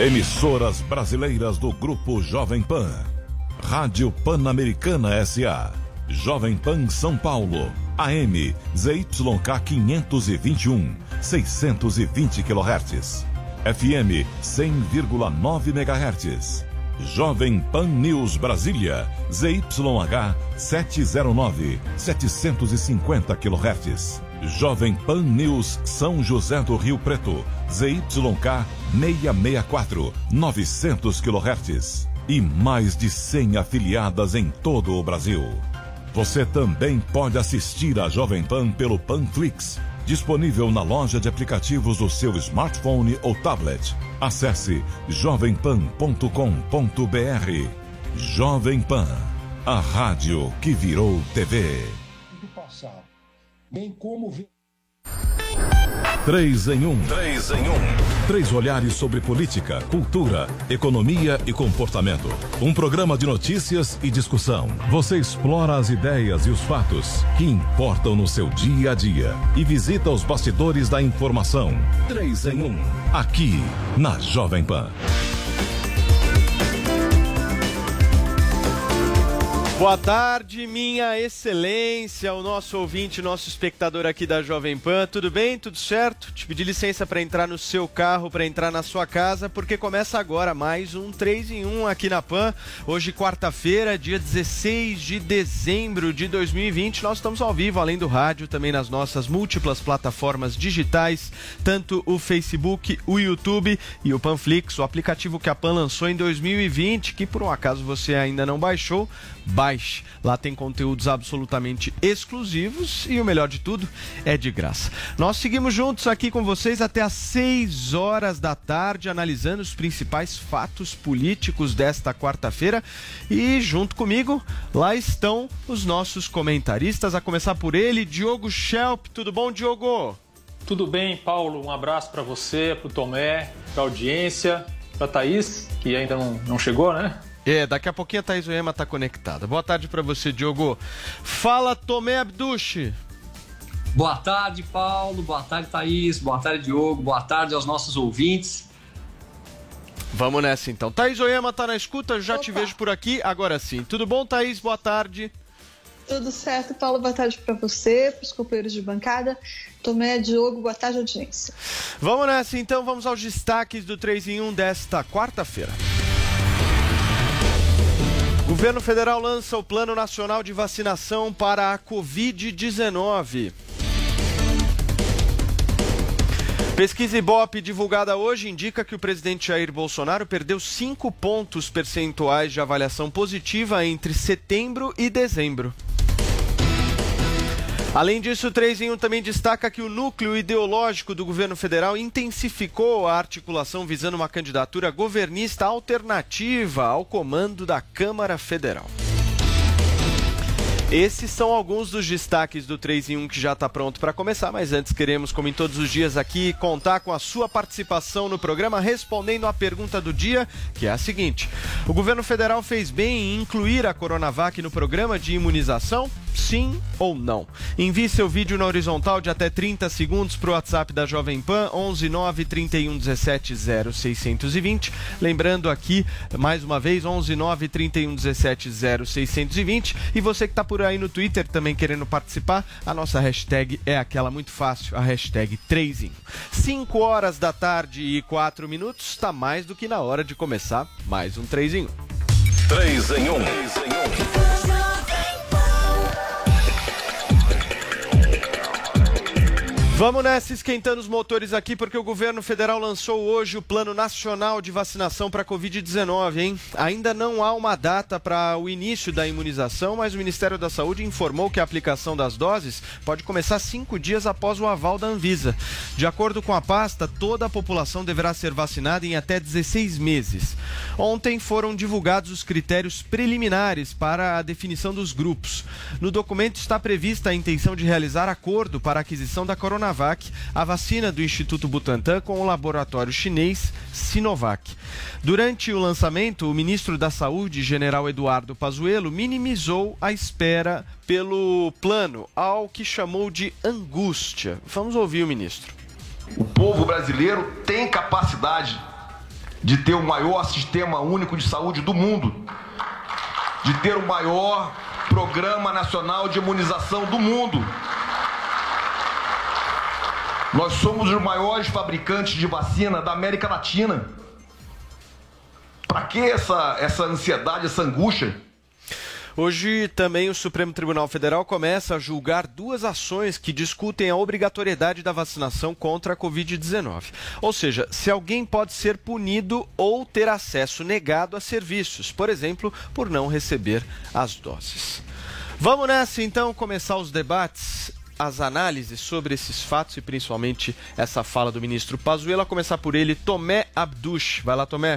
Emissoras brasileiras do Grupo Jovem Pan. Rádio Pan-Americana S.A. Jovem Pan São Paulo. AM ZYK 521, 620 kHz. FM 100,9 MHz. Jovem Pan News Brasília. ZYH 709, 750 kHz. Jovem Pan News São José do Rio Preto. ZYK 664, 900 kHz. E mais de 100 afiliadas em todo o Brasil. Você também pode assistir a Jovem Pan pelo Panflix, disponível na loja de aplicativos do seu smartphone ou tablet. Acesse jovempan.com.br. Jovem Pan, a rádio que virou TV. Do passado, bem como 3 em 1. 3 olhares sobre política, cultura, economia e comportamento. Um programa de notícias e discussão. Você explora as ideias e os fatos que importam no seu dia a dia e visita os bastidores da informação. 3 em 1. Aqui na Jovem Pan. Boa tarde, minha excelência, o nosso ouvinte, nosso espectador aqui da Jovem Pan. Tudo bem? Tudo certo? Te pedi licença para entrar no seu carro, para entrar na sua casa, porque começa agora mais um 3 em 1 aqui na Pan. Hoje, quarta-feira, dia 16 de dezembro de 2020. Nós estamos ao vivo, além do rádio, também nas nossas múltiplas plataformas digitais, tanto o Facebook, o YouTube e o Panflix, o aplicativo que a Pan lançou em 2020, que por um acaso você ainda não baixou, baixe. Lá tem conteúdos absolutamente exclusivos e o melhor de tudo é de graça. Nós seguimos juntos aqui com vocês até às 6 horas da tarde, analisando os principais fatos políticos desta quarta-feira. E junto comigo, lá estão os nossos comentaristas, a começar por ele, Diogo Schelp. Tudo bom, Diogo? Tudo bem, Paulo. Um abraço para você, para o Tomé, para a audiência, para a Thaís, que ainda não chegou, né? Daqui a pouquinho a Thaís Oema está conectada. Boa tarde para você, Diogo. Fala, Tomé Abduch. Boa tarde, Paulo. Boa tarde, Thaís. Boa tarde, Diogo. Boa tarde aos nossos ouvintes. Vamos nessa, então. Thaís Oema está na escuta, já te vejo por aqui. Agora sim. Tudo bom, Thaís? Boa tarde. Tudo certo, Paulo. Boa tarde para você, para os companheiros de bancada. Tomé, Diogo, boa tarde, audiência. Vamos nessa, então. Vamos aos destaques do 3 em 1 desta quarta-feira. O governo federal lança o Plano Nacional de Vacinação para a Covid-19. Pesquisa Ibope divulgada hoje indica que o presidente Jair Bolsonaro perdeu 5 pontos percentuais de avaliação positiva entre setembro e dezembro. Além disso, o 3 em 1 também destaca que o núcleo ideológico do governo federal intensificou a articulação visando uma candidatura governista alternativa ao comando da Câmara Federal. Esses são alguns dos destaques do 3 em 1 que já está pronto para começar, mas antes queremos, como em todos os dias aqui, contar com a sua participação no programa respondendo à pergunta do dia, que é a seguinte: o governo federal fez bem em incluir a Coronavac no programa de imunização? Sim ou não? Envie seu vídeo na horizontal de até 30 segundos para o WhatsApp da Jovem Pan, 11 9 31 17 0620. Lembrando aqui, mais uma vez, 11 9 31 17 0620. E você que está por aí no Twitter também querendo participar, a nossa hashtag é aquela muito fácil, a hashtag 3 em 1. 5 horas da tarde e 4 minutos, está mais do que na hora de começar mais um 3 em 1. 3 em 1. Vamos nessa, esquentando os motores aqui, porque o governo federal lançou hoje o Plano Nacional de Vacinação para a Covid-19, hein? Ainda não há uma data para o início da imunização, mas o Ministério da Saúde informou que a aplicação das doses pode começar 5 dias após o aval da Anvisa. De acordo com a pasta, toda a população deverá ser vacinada em até 16 meses. Ontem foram divulgados os critérios preliminares para a definição dos grupos. No documento está prevista a intenção de realizar acordo para a aquisição da Coronavac, a vacina do Instituto Butantan, com o laboratório chinês Sinovac. Durante o lançamento, o ministro da Saúde, general Eduardo Pazuello, minimizou a espera pelo plano, ao que chamou de angústia. Vamos ouvir o ministro. O povo brasileiro tem capacidade de ter o maior sistema único de saúde do mundo, de ter o maior programa nacional de imunização do mundo. Nós somos os maiores fabricantes de vacina da América Latina. Para que essa ansiedade, essa angústia? Hoje também o Supremo Tribunal Federal começa a julgar 2 ações que discutem a obrigatoriedade da vacinação contra a Covid-19. Ou seja, se alguém pode ser punido ou ter acesso negado a serviços, por exemplo, por não receber as doses. Vamos nessa então começar os debates, as análises sobre esses fatos e principalmente essa fala do ministro Pazuello. A começar por ele, Tomé Abduch. Vai lá, Tomé.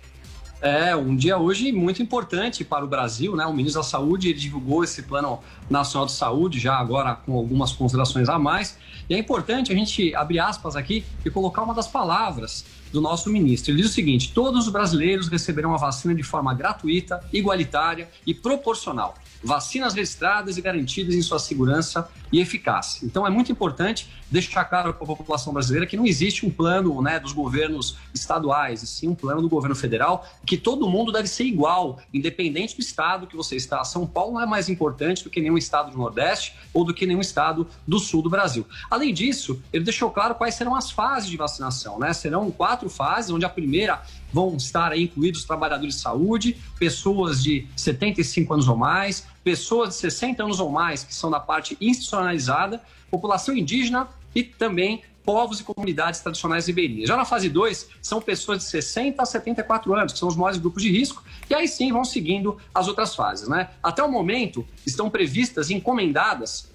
Um dia hoje muito importante para o Brasil, né? O ministro da Saúde divulgou esse Plano Nacional de Saúde, já agora com algumas considerações a mais. E é importante a gente abrir aspas aqui e colocar uma das palavras do nosso ministro. Ele diz o seguinte: todos os brasileiros receberão a vacina de forma gratuita, igualitária e proporcional. Vacinas registradas e garantidas em sua segurança e eficácia. Então é muito importante deixar claro para a população brasileira que não existe um plano, né, dos governos estaduais, e sim um plano do governo federal, que todo mundo deve ser igual, independente do estado que você está. São Paulo não é mais importante do que nenhum estado do Nordeste ou do que nenhum estado do Sul do Brasil. Além disso, ele deixou claro quais serão as fases de vacinação, né? Serão 4 fases, onde a primeira vão estar aí incluídos trabalhadores de saúde, pessoas de 75 anos ou mais, pessoas de 60 anos ou mais, que são da parte institucionalizada, população indígena e também povos e comunidades tradicionais ribeirinhas. Já na fase 2, são pessoas de 60 a 74 anos, que são os maiores grupos de risco, e aí sim vão seguindo as outras fases, né? Até o momento, estão previstas e encomendadas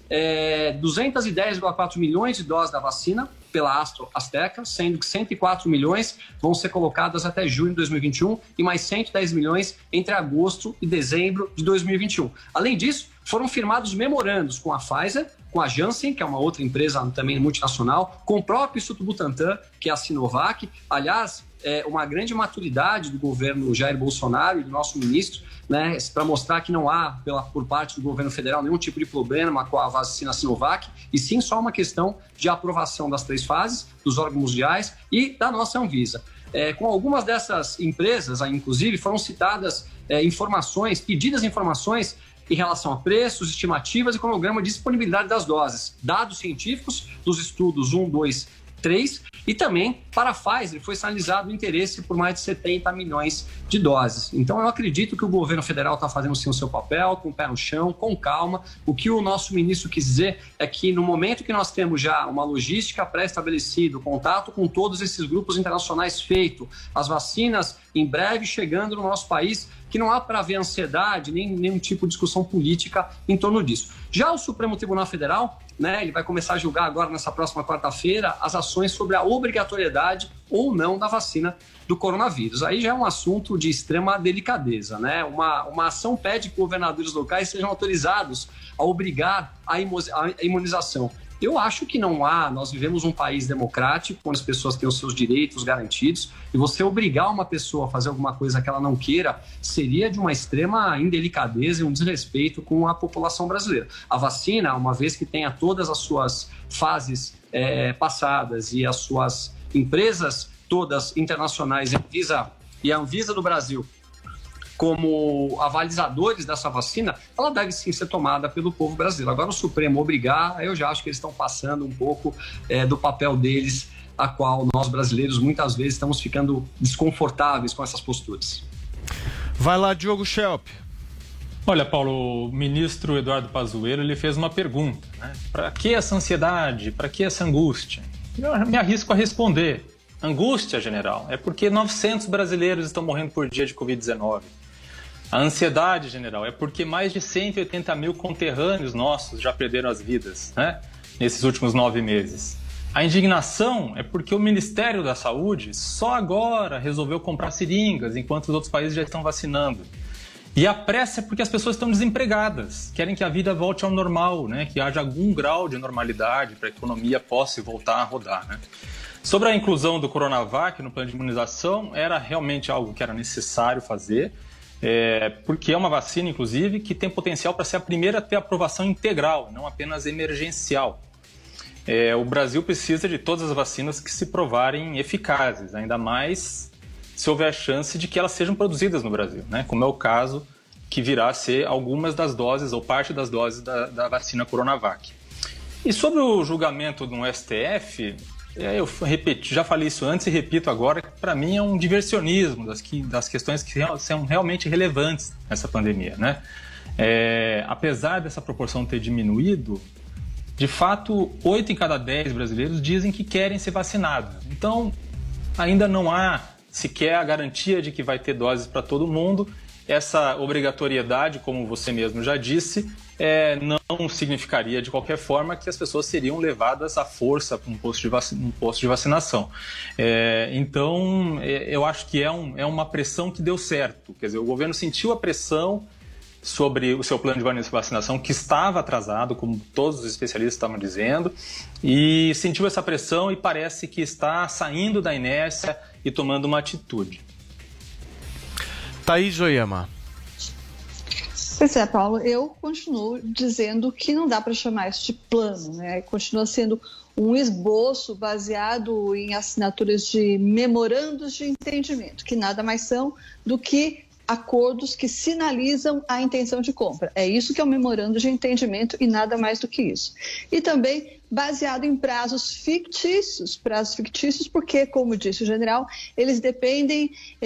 210,4 milhões de doses da vacina pela AstraZeneca, sendo que 104 milhões vão ser colocadas até junho de 2021 e mais 110 milhões entre agosto e dezembro de 2021. Além disso, foram firmados memorandos com a Pfizer, com a Janssen, que é uma outra empresa também multinacional, com o próprio Instituto Butantan, que é a Sinovac. Aliás, uma grande maturidade do governo Jair Bolsonaro e do nosso ministro, né, para mostrar que não há, por parte do governo federal, nenhum tipo de problema com a vacina Sinovac, e sim só uma questão de aprovação das 3 fases, dos órgãos mundiais e da nossa Anvisa. Com algumas dessas empresas, inclusive, foram citadas pedidas informações em relação a preços, estimativas e cronograma de disponibilidade das doses, dados científicos dos estudos 1, 2, 3, e também para a Pfizer foi sinalizado o interesse por mais de 70 milhões de doses. Então eu acredito que o governo federal está fazendo sim o seu papel, com o pé no chão, com calma. O que o nosso ministro quis dizer é que no momento que nós temos já uma logística pré-estabelecida, contato com todos esses grupos internacionais feito, as vacinas em breve chegando no nosso país, que não há para haver ansiedade, nem nenhum tipo de discussão política em torno disso. Já o Supremo Tribunal Federal, né, ele vai começar a julgar agora, nessa próxima quarta-feira, as ações sobre a obrigatoriedade ou não da vacina do coronavírus. Aí já é um assunto de extrema delicadeza, né? Uma ação pede que governadores locais sejam autorizados a obrigar a imunização. Eu acho que não há, nós vivemos um país democrático, onde as pessoas têm os seus direitos garantidos, e você obrigar uma pessoa a fazer alguma coisa que ela não queira seria de uma extrema indelicadeza e um desrespeito com a população brasileira. A vacina, uma vez que tenha todas as suas fases passadas e as suas empresas todas internacionais, a Anvisa do Brasil, como avalizadores dessa vacina, ela deve sim ser tomada pelo povo brasileiro. Agora o Supremo obrigar, eu já acho que eles estão passando um pouco do papel deles, a qual nós brasileiros muitas vezes estamos ficando desconfortáveis com essas posturas. Vai lá, Diogo Schelp. Olha, Paulo, o ministro Eduardo Pazuello, ele fez uma pergunta, né? Para que essa ansiedade? Para que essa angústia? Eu me arrisco a responder. Angústia, general, é porque 900 brasileiros estão morrendo por dia de Covid-19. A ansiedade, general, é porque mais de 180 mil conterrâneos nossos já perderam as vidas, né, nesses últimos 9 meses. A indignação é porque o Ministério da Saúde só agora resolveu comprar seringas, enquanto os outros países já estão vacinando. E a pressa é porque as pessoas estão desempregadas, querem que a vida volte ao normal, né, que haja algum grau de normalidade para a economia possa voltar a rodar, né. Sobre a inclusão do Coronavac no plano de imunização, era realmente algo que era necessário fazer, porque é uma vacina, inclusive, que tem potencial para ser a primeira a ter aprovação integral, não apenas emergencial. O Brasil precisa de todas as vacinas que se provarem eficazes, ainda mais se houver a chance de que elas sejam produzidas no Brasil, né? Como é o caso que virá a ser algumas das doses ou parte das doses da vacina Coronavac. E sobre o julgamento no STF, eu já falei isso antes e repito agora, que para mim é um diversionismo das questões que são realmente relevantes nessa pandemia, né? Apesar dessa proporção ter diminuído, de fato, 8 em cada 10 brasileiros dizem que querem ser vacinados. Então, ainda não há sequer a garantia de que vai ter doses para todo mundo. Essa obrigatoriedade, como você mesmo já disse, não significaria de qualquer forma que as pessoas seriam levadas à força para um posto de vacinação. Então, eu acho que é uma pressão que deu certo. Quer dizer, o governo sentiu a pressão sobre o seu plano de vacinação, que estava atrasado, como todos os especialistas estavam dizendo, e sentiu essa pressão e parece que está saindo da inércia e tomando uma atitude. Thaís Joiama. Pois é, Paulo, eu continuo dizendo que não dá para chamar isso de plano, né? Continua sendo um esboço baseado em assinaturas de memorandos de entendimento, que nada mais são do que acordos que sinalizam a intenção de compra. É isso que é um memorando de entendimento e nada mais do que isso. E também baseado em prazos fictícios porque, como disse o general, eles dependem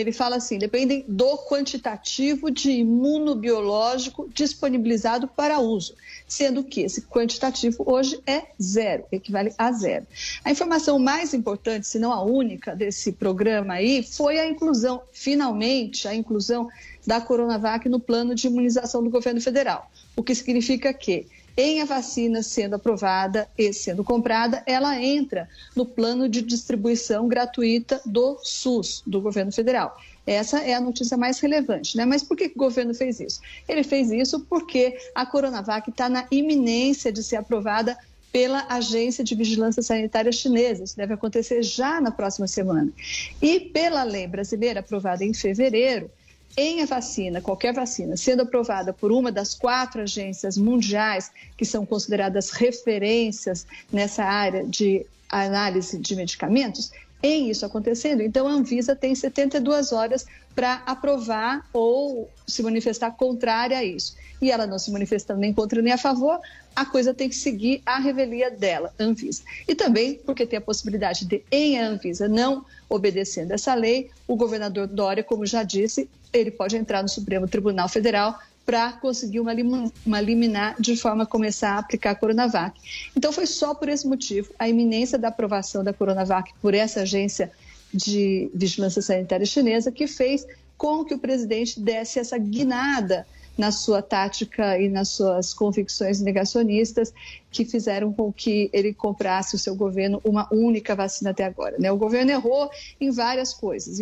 do quantitativo de imunobiológico disponibilizado para uso, sendo que esse quantitativo hoje é 0, equivale a 0. A informação mais importante, se não a única, desse programa aí foi a inclusão, finalmente, a inclusão da Coronavac no plano de imunização do governo federal, o que significa que, em a vacina sendo aprovada e sendo comprada, ela entra no plano de distribuição gratuita do SUS, do governo federal. Essa é a notícia mais relevante, né? Mas por que o governo fez isso? Ele fez isso porque a Coronavac está na iminência de ser aprovada pela Agência de Vigilância Sanitária Chinesa. Isso deve acontecer já na próxima semana. E pela lei brasileira, aprovada em fevereiro, em a vacina, qualquer vacina, sendo aprovada por uma das 4 agências mundiais que são consideradas referências nessa área de análise de medicamentos, em isso acontecendo, então a Anvisa tem 72 horas para aprovar ou se manifestar contrária a isso. E ela não se manifestando nem contra nem a favor, a coisa tem que seguir a revelia dela, Anvisa. E também porque tem a possibilidade de, em a Anvisa não obedecendo essa lei, o governador Dória, como já disse, ele pode entrar no Supremo Tribunal Federal para conseguir uma liminar de forma a começar a aplicar a Coronavac. Então foi só por esse motivo, a iminência da aprovação da Coronavac por essa agência de vigilância sanitária chinesa, que fez com que o presidente desse essa guinada na sua tática e nas suas convicções negacionistas, que fizeram com que ele comprasse o seu governo uma única vacina até agora, né? O governo errou em várias coisas.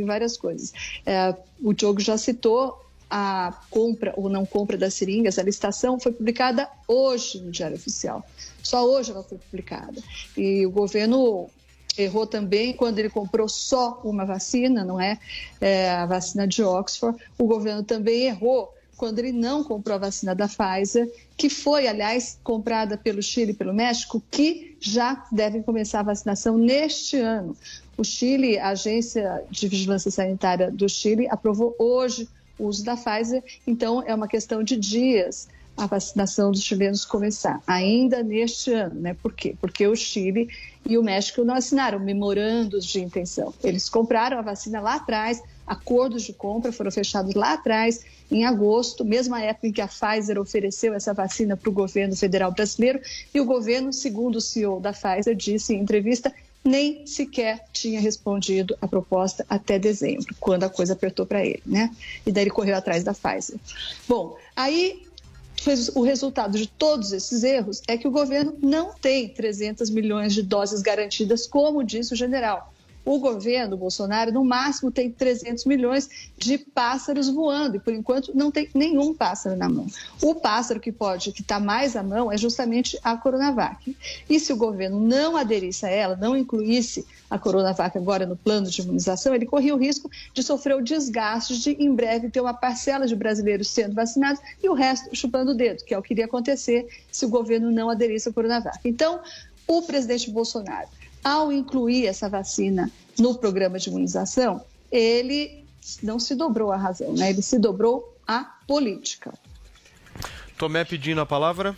O Diogo já citou a compra ou não compra das seringas, a licitação foi publicada hoje no Diário Oficial. Só hoje ela foi publicada. E o governo errou também quando ele comprou só uma vacina, não é? A vacina de Oxford. O governo também errou quando ele não comprou a vacina da Pfizer, que foi, aliás, comprada pelo Chile e pelo México, que já devem começar a vacinação neste ano. O Chile, a Agência de Vigilância Sanitária do Chile, aprovou hoje o uso da Pfizer, então é uma questão de dias a vacinação dos chilenos começar, ainda neste ano, né? Por quê? Porque o Chile e o México não assinaram memorandos de intenção. Eles compraram a vacina lá atrás, acordos de compra foram fechados lá atrás, em agosto, mesma época em que a Pfizer ofereceu essa vacina para o governo federal brasileiro, e o governo, segundo o CEO da Pfizer, disse em entrevista, nem sequer tinha respondido a proposta até dezembro, quando a coisa apertou para ele, né? E daí ele correu atrás da Pfizer. Bom, aí o resultado de todos esses erros é que o governo não tem 300 milhões de doses garantidas, como disse o general. O governo, o Bolsonaro, no máximo tem 300 milhões de pássaros voando e, por enquanto, não tem nenhum pássaro na mão. O pássaro que está mais à mão é justamente a Coronavac. E se o governo não aderisse a ela, não incluísse a Coronavac agora no plano de imunização, ele corria o risco de sofrer o desgaste de, em breve, ter uma parcela de brasileiros sendo vacinados e o resto chupando o dedo, que é o que iria acontecer se o governo não aderisse à Coronavac. Então, o presidente Bolsonaro, ao incluir essa vacina no programa de imunização, ele não se dobrou à razão, né? Ele se dobrou à política. Tomé pedindo a palavra.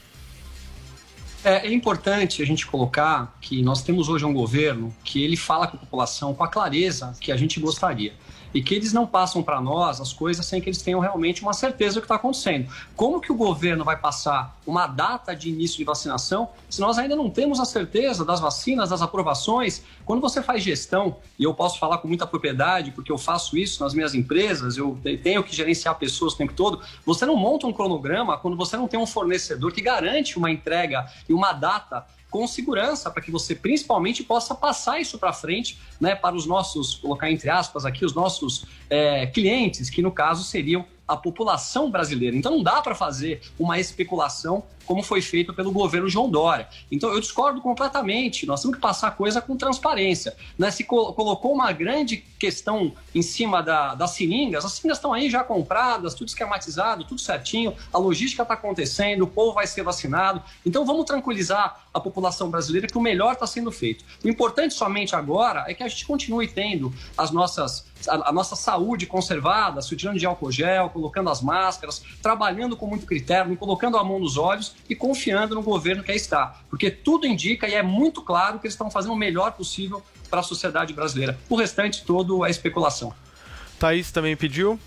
É importante a gente colocar que nós temos hoje um governo que ele fala com a população com a clareza que a gente gostaria. E que eles não passam para nós as coisas sem que eles tenham realmente uma certeza do que está acontecendo. Como que o governo vai passar uma data de início de vacinação se nós ainda não temos a certeza das vacinas, das aprovações? Quando você faz gestão, e eu posso falar com muita propriedade, porque eu faço isso nas minhas empresas, eu tenho que gerenciar pessoas o tempo todo, você não monta um cronograma quando você não tem um fornecedor que garante uma entrega e uma data com segurança, para que você principalmente possa passar isso para frente, né, para os nossos, colocar entre aspas aqui, os nossos clientes, que no caso seriam a população brasileira. Então não dá para fazer uma especulação como foi feito pelo governo João Dória. Então eu discordo completamente, nós temos que passar a coisa com transparência. Né? Se colocou uma grande questão em cima das seringas, as seringas estão aí já compradas, tudo esquematizado, tudo certinho, a logística está acontecendo, o povo vai ser vacinado. Então vamos tranquilizar a população brasileira que o melhor está sendo feito. O importante somente agora é que a gente continue tendo a nossa saúde conservada, se utilizando de álcool gel, colocando as máscaras, trabalhando com muito critério, colocando a mão nos olhos e confiando no governo que aí está. Porque tudo indica e é muito claro que eles estão fazendo o melhor possível para a sociedade brasileira. O restante todo é especulação. Thaís também pediu.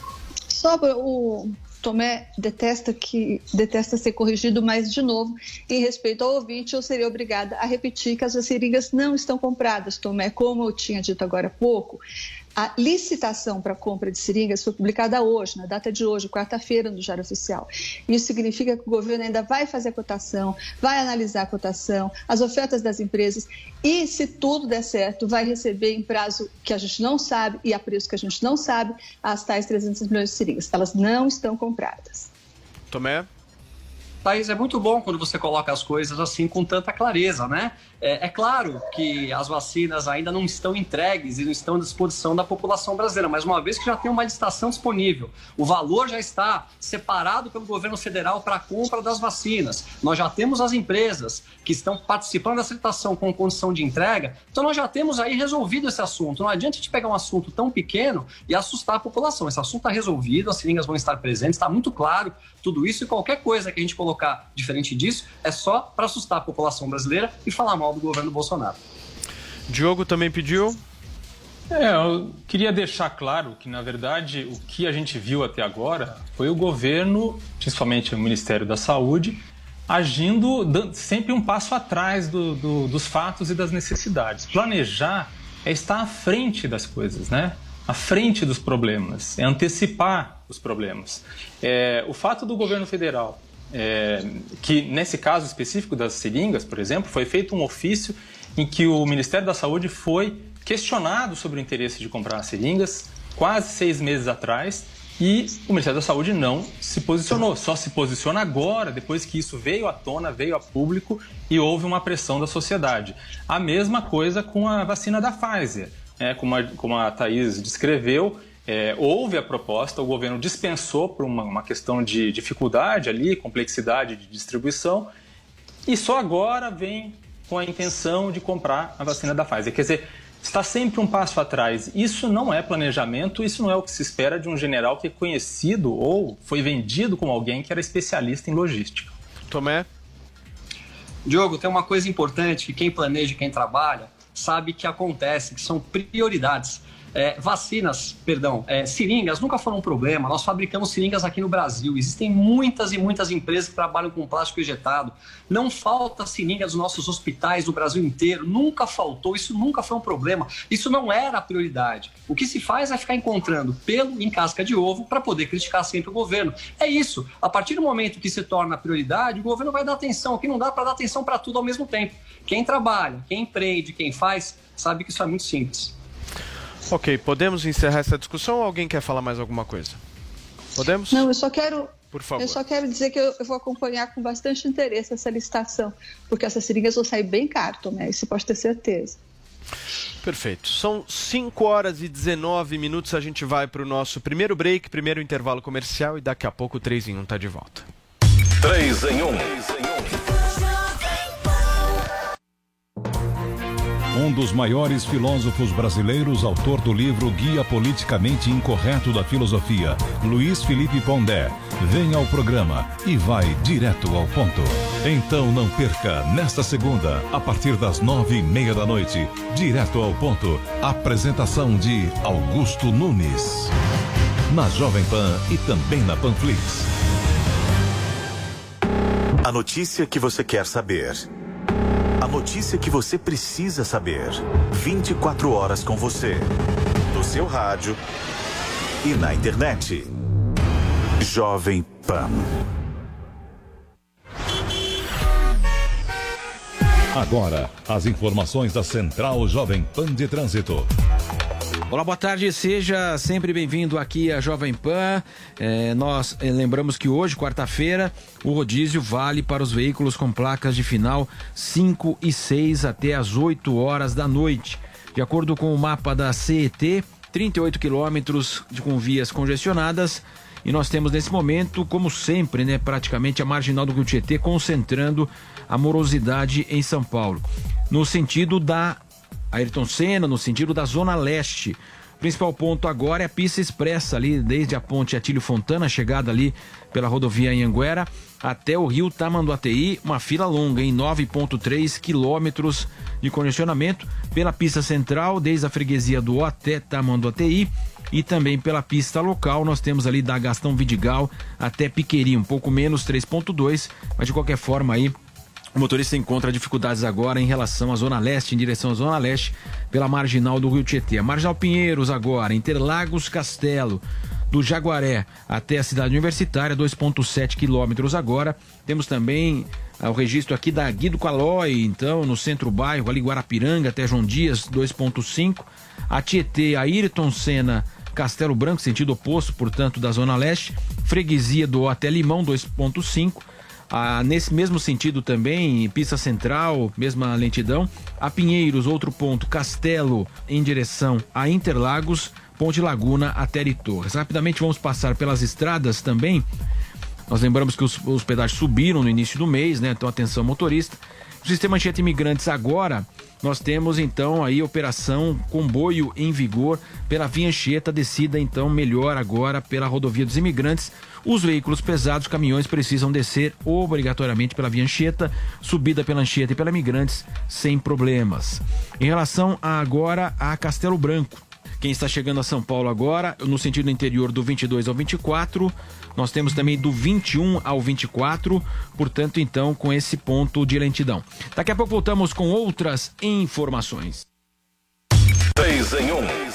Só o Tomé detesta ser corrigido, mas, de novo, em respeito ao ouvinte, eu seria obrigada a repetir que as seringas não estão compradas, Tomé. Como eu tinha dito agora há pouco, a licitação para a compra de seringas foi publicada hoje, na data de hoje, quarta-feira, no Diário Oficial. Isso significa que o governo ainda vai fazer a cotação, vai analisar a cotação, as ofertas das empresas e, se tudo der certo, vai receber em prazo que a gente não sabe e a preço que a gente não sabe as tais 300 milhões de seringas. Elas não estão compradas. Tomé? Thaís, é muito bom quando você coloca as coisas assim com tanta clareza, né? É claro que as vacinas ainda não estão entregues e não estão à disposição da população brasileira, mas uma vez que já tem uma licitação disponível, o valor já está separado pelo governo federal para a compra das vacinas, nós já temos as empresas que estão participando dessa licitação com condição de entrega, então nós já temos aí resolvido esse assunto. Não adianta a gente pegar um assunto tão pequeno e assustar a população. Esse assunto está resolvido, as seringas vão estar presentes, está muito claro tudo isso, e qualquer coisa que a gente colocar diferente disso é só para assustar a população brasileira e falar mal do governo Bolsonaro. Diogo também pediu. Eu queria deixar claro que, na verdade, o que a gente viu até agora foi o governo, principalmente o Ministério da Saúde, agindo sempre um passo atrás dos fatos e das necessidades. Planejar é estar à frente das coisas, né? À frente dos problemas, é antecipar os problemas. O fato do governo federal, que nesse caso específico das seringas, por exemplo, foi feito um ofício em que o Ministério da Saúde foi questionado sobre o interesse de comprar as seringas quase 6 meses atrás, e o Ministério da Saúde não se posicionou, só se posiciona agora, depois que isso veio à tona, veio a público e houve uma pressão da sociedade. A mesma coisa com a vacina da Pfizer, como a Thaís descreveu, houve a proposta, o governo dispensou por uma questão de dificuldade ali, complexidade de distribuição, e só agora vem com a intenção de comprar a vacina da Pfizer. Quer dizer, está sempre um passo atrás. Isso não é planejamento, isso não é o que se espera de um general que é conhecido ou foi vendido como alguém que era especialista em logística. Tomé? Diogo, tem uma coisa importante que quem planeja e quem trabalha sabe que acontece, que são prioridades. Seringas nunca foram um problema. Nós fabricamos seringas aqui no Brasil. Existem muitas e muitas empresas que trabalham com plástico injetado. Não falta seringa dos nossos hospitais do Brasil inteiro. Nunca faltou. Isso nunca foi um problema. Isso não era a prioridade. O que se faz é ficar encontrando pelo em casca de ovo para poder criticar sempre o governo. É isso. A partir do momento que se torna prioridade, o governo vai dar atenção. Aqui não dá para dar atenção para tudo ao mesmo tempo. Quem trabalha, quem empreende, quem faz, sabe que isso é muito simples. Ok, podemos encerrar essa discussão ou alguém quer falar mais alguma coisa? Podemos? Não, eu só quero... Por favor. Eu só quero dizer que eu vou acompanhar com bastante interesse essa licitação, porque essas seringas vão sair bem caro, Tomé, isso pode ter certeza. Perfeito. São 5h19, a gente vai para o nosso primeiro break, primeiro intervalo comercial, e daqui a pouco o 3 em 1 está de volta. 3 em 1. Um dos maiores filósofos brasileiros, autor do livro Guia Politicamente Incorreto da Filosofia, Luiz Felipe Pondé, vem ao programa e vai direto ao ponto. Então não perca, nesta segunda, a partir das 9:30 da noite, direto ao ponto, apresentação de Augusto Nunes. Na Jovem Pan e também na Panflix. A notícia que você quer saber. A notícia que você precisa saber. 24 horas com você. No seu rádio e na internet. Jovem Pan. Agora, as informações da Central Jovem Pan de Trânsito. Olá, boa tarde, seja sempre bem-vindo aqui à Jovem Pan. Nós lembramos que hoje, quarta-feira, o rodízio vale para os veículos com placas de final 5 e 6 até às 8 horas da noite. De acordo com o mapa da CET, 38 quilômetros com vias congestionadas. E nós temos nesse momento, como sempre, praticamente a marginal do Rio Tietê concentrando a morosidade em São Paulo. No sentido da Ayrton Senna, no sentido da Zona Leste. O principal ponto agora é a pista expressa ali, desde a ponte Atílio Fontana, chegada ali pela rodovia Anhanguera, até o Rio Tamanduateí, uma fila longa, em 9,3 quilômetros de congestionamento. Pela pista central, desde a freguesia do O até Tamanduateí, e também pela pista local, nós temos ali da Gastão Vidigal até Piqueri, um pouco menos, 3,2, mas de qualquer forma aí, o motorista encontra dificuldades agora em relação à Zona Leste, em direção à Zona Leste, pela marginal do Rio Tietê. A Marginal Pinheiros agora, Interlagos Castelo, do Jaguaré até a Cidade Universitária, 2,7 quilômetros agora. Temos também o registro aqui da Guido Calói, então, no centro-bairro, ali Guarapiranga até João Dias, 2,5. A Tietê, Ayrton Senna, Castelo Branco, sentido oposto, portanto, da Zona Leste. Freguesia do O até Limão, 2,5. Nesse mesmo sentido também, pista central, mesma lentidão. A Pinheiros, outro ponto, Castelo em direção a Interlagos, Ponte Laguna até Eri Torres. Rapidamente vamos passar pelas estradas também. Nós lembramos que os pedágios subiram no início do mês, então atenção motorista. O sistema Anchieta Imigrantes agora, nós temos então aí operação comboio em vigor pela Via Anchieta, descida então melhor agora pela rodovia dos Imigrantes. Os veículos pesados, caminhões, precisam descer obrigatoriamente pela Via Anchieta, subida pela Anchieta e pela Imigrantes, sem problemas. Em relação agora a Castelo Branco, quem está chegando a São Paulo agora, no sentido interior do 22 ao 24, nós temos também do 21 ao 24, portanto, então, com esse ponto de lentidão. Daqui a pouco voltamos com outras informações. 3 em 1.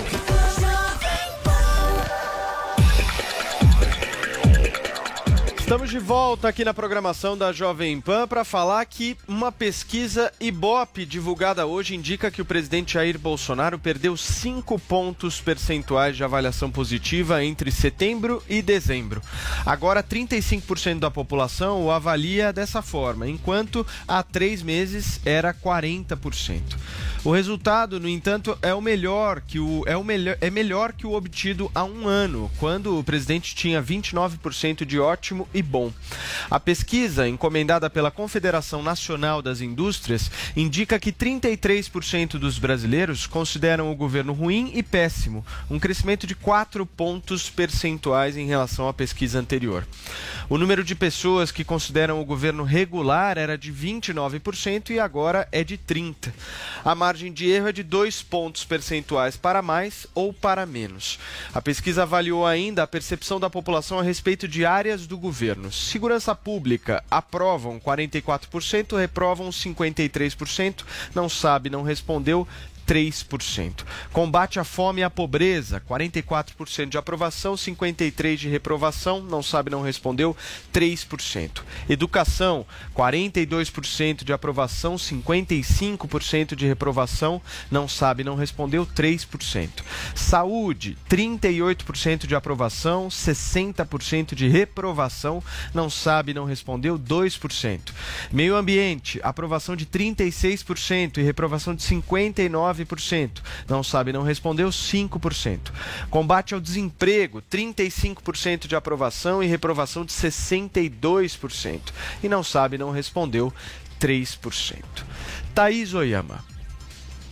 Estamos de volta aqui na programação da Jovem Pan para falar que uma pesquisa Ibope divulgada hoje indica que o presidente Jair Bolsonaro perdeu 5 pontos percentuais de avaliação positiva entre setembro e dezembro. Agora, 35% da população o avalia dessa forma, enquanto há 3 meses era 40%. O resultado, no entanto, é melhor que o obtido há um ano, quando o presidente tinha 29% de ótimo e bom. A pesquisa, encomendada pela Confederação Nacional das Indústrias, indica que 33% dos brasileiros consideram o governo ruim e péssimo, um crescimento de 4 pontos percentuais em relação à pesquisa anterior. O número de pessoas que consideram o governo regular era de 29% e agora é de 30%. A margem de erro é de 2 pontos percentuais para mais ou para menos. A pesquisa avaliou ainda a percepção da população a respeito de áreas do governo. Segurança pública, aprovam 44%, reprovam 53%, não sabe, não respondeu 3%. Combate à fome e à pobreza, 44% de aprovação, 53% de reprovação, não sabe, não respondeu, 3%. Educação, 42% de aprovação, 55% de reprovação, não sabe, não respondeu, 3%. Saúde, 38% de aprovação, 60% de reprovação, não sabe, não respondeu, 2%. Meio ambiente, aprovação de 36% e reprovação de 59%. Não sabe, não respondeu, 5%. Combate ao desemprego, 35% de aprovação e reprovação de 62%. E não sabe, não respondeu, 3%. Thaís Oyama.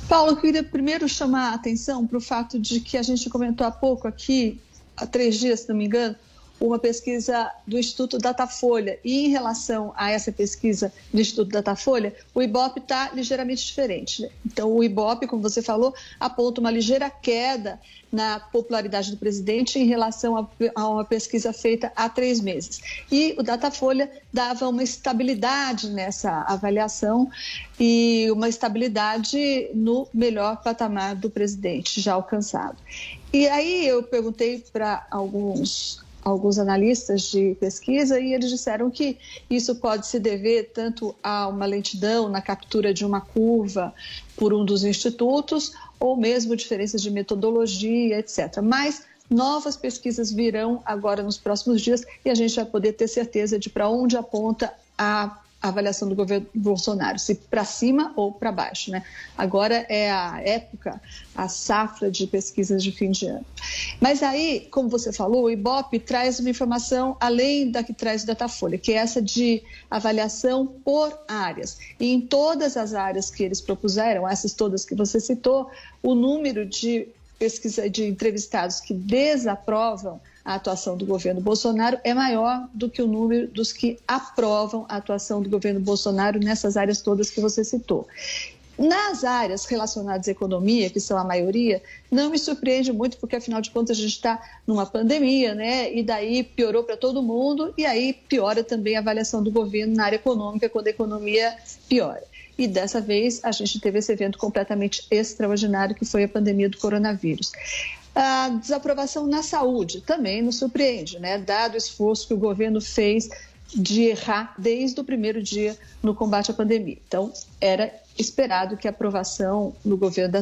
Paulo, eu queria primeiro chamar a atenção para o fato de que a gente comentou há pouco aqui, há 3 dias, se não me engano, uma pesquisa do Instituto Datafolha. E em relação a essa pesquisa do Instituto Datafolha, o Ibope está ligeiramente diferente. Então, o Ibope, como você falou, aponta uma ligeira queda na popularidade do presidente em relação a uma pesquisa feita há 3 meses. E o Datafolha dava uma estabilidade nessa avaliação e uma estabilidade no melhor patamar do presidente já alcançado. E aí eu perguntei para alguns analistas de pesquisa e eles disseram que isso pode se dever tanto a uma lentidão na captura de uma curva por um dos institutos ou mesmo diferenças de metodologia, etc. Mas novas pesquisas virão agora nos próximos dias e a gente vai poder ter certeza de para onde aponta a avaliação do governo Bolsonaro, se para cima ou para baixo, né? Agora é a época, a safra de pesquisas de fim de ano. Mas aí, como você falou, o Ibope traz uma informação além da que traz o Datafolha, que é essa de avaliação por áreas. E em todas as áreas que eles propuseram, essas todas que você citou, o número de pesquisa de entrevistados que desaprovam a atuação do governo Bolsonaro é maior do que o número dos que aprovam a atuação do governo Bolsonaro nessas áreas todas que você citou. Nas áreas relacionadas à economia, que são a maioria, não me surpreende muito, porque afinal de contas a gente está numa pandemia, né? E daí piorou para todo mundo, e aí piora também a avaliação do governo na área econômica, quando a economia piora. E dessa vez a gente teve esse evento completamente extraordinário, que foi a pandemia do coronavírus. A desaprovação na saúde também nos surpreende, né? Dado o esforço que o governo fez de errar desde o primeiro dia no combate à pandemia. Então, era esperado que a aprovação do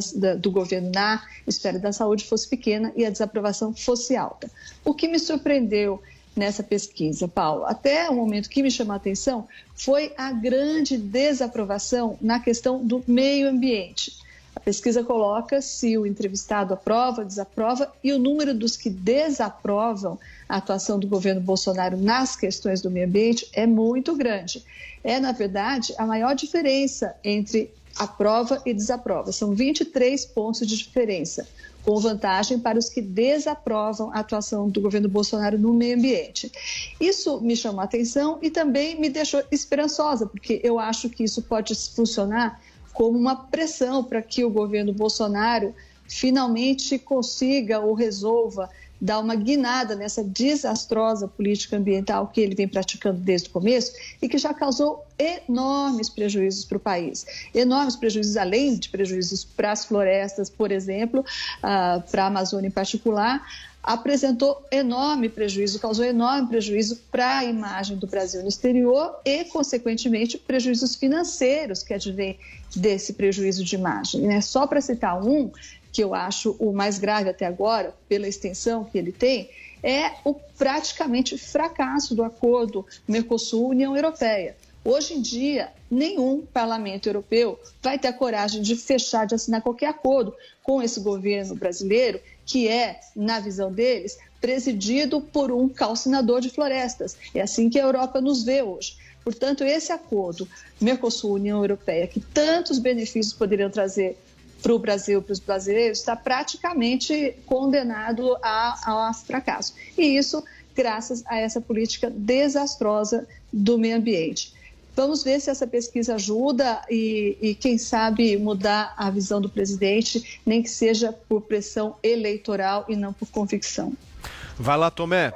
governo na esfera da saúde fosse pequena e a desaprovação fosse alta. O que me surpreendeu nessa pesquisa, Paulo, até o momento que me chamou a atenção, foi a grande desaprovação na questão do meio ambiente. A pesquisa coloca se o entrevistado aprova, desaprova, e o número dos que desaprovam a atuação do governo Bolsonaro nas questões do meio ambiente é muito grande. É, na verdade, a maior diferença entre aprova e desaprova. São 23 pontos de diferença, com vantagem para os que desaprovam a atuação do governo Bolsonaro no meio ambiente. Isso me chamou a atenção e também me deixou esperançosa, porque eu acho que isso pode funcionar como uma pressão para que o governo Bolsonaro finalmente consiga ou resolva dar uma guinada nessa desastrosa política ambiental que ele vem praticando desde o começo e que já causou enormes prejuízos para o país. Enormes prejuízos, além de prejuízos para as florestas, por exemplo, para a Amazônia em particular, apresentou enorme prejuízo, causou enorme prejuízo para a imagem do Brasil no exterior e, consequentemente, prejuízos financeiros que advêm desse prejuízo de imagem, né? Só para citar um, que eu acho o mais grave até agora, pela extensão que ele tem, é o praticamente fracasso do acordo Mercosul-União Europeia. Hoje em dia, nenhum parlamento europeu vai ter a coragem de fechar, de assinar qualquer acordo com esse governo brasileiro, que é, na visão deles, presidido por um calcinador de florestas. É assim que a Europa nos vê hoje. Portanto, esse acordo Mercosul-União Europeia, que tantos benefícios poderiam trazer para o Brasil, para os brasileiros, está praticamente condenado a fracasso. E isso graças a essa política desastrosa do meio ambiente. Vamos ver se essa pesquisa ajuda e quem sabe, mudar a visão do presidente, nem que seja por pressão eleitoral e não por convicção. Vai lá, Tomé.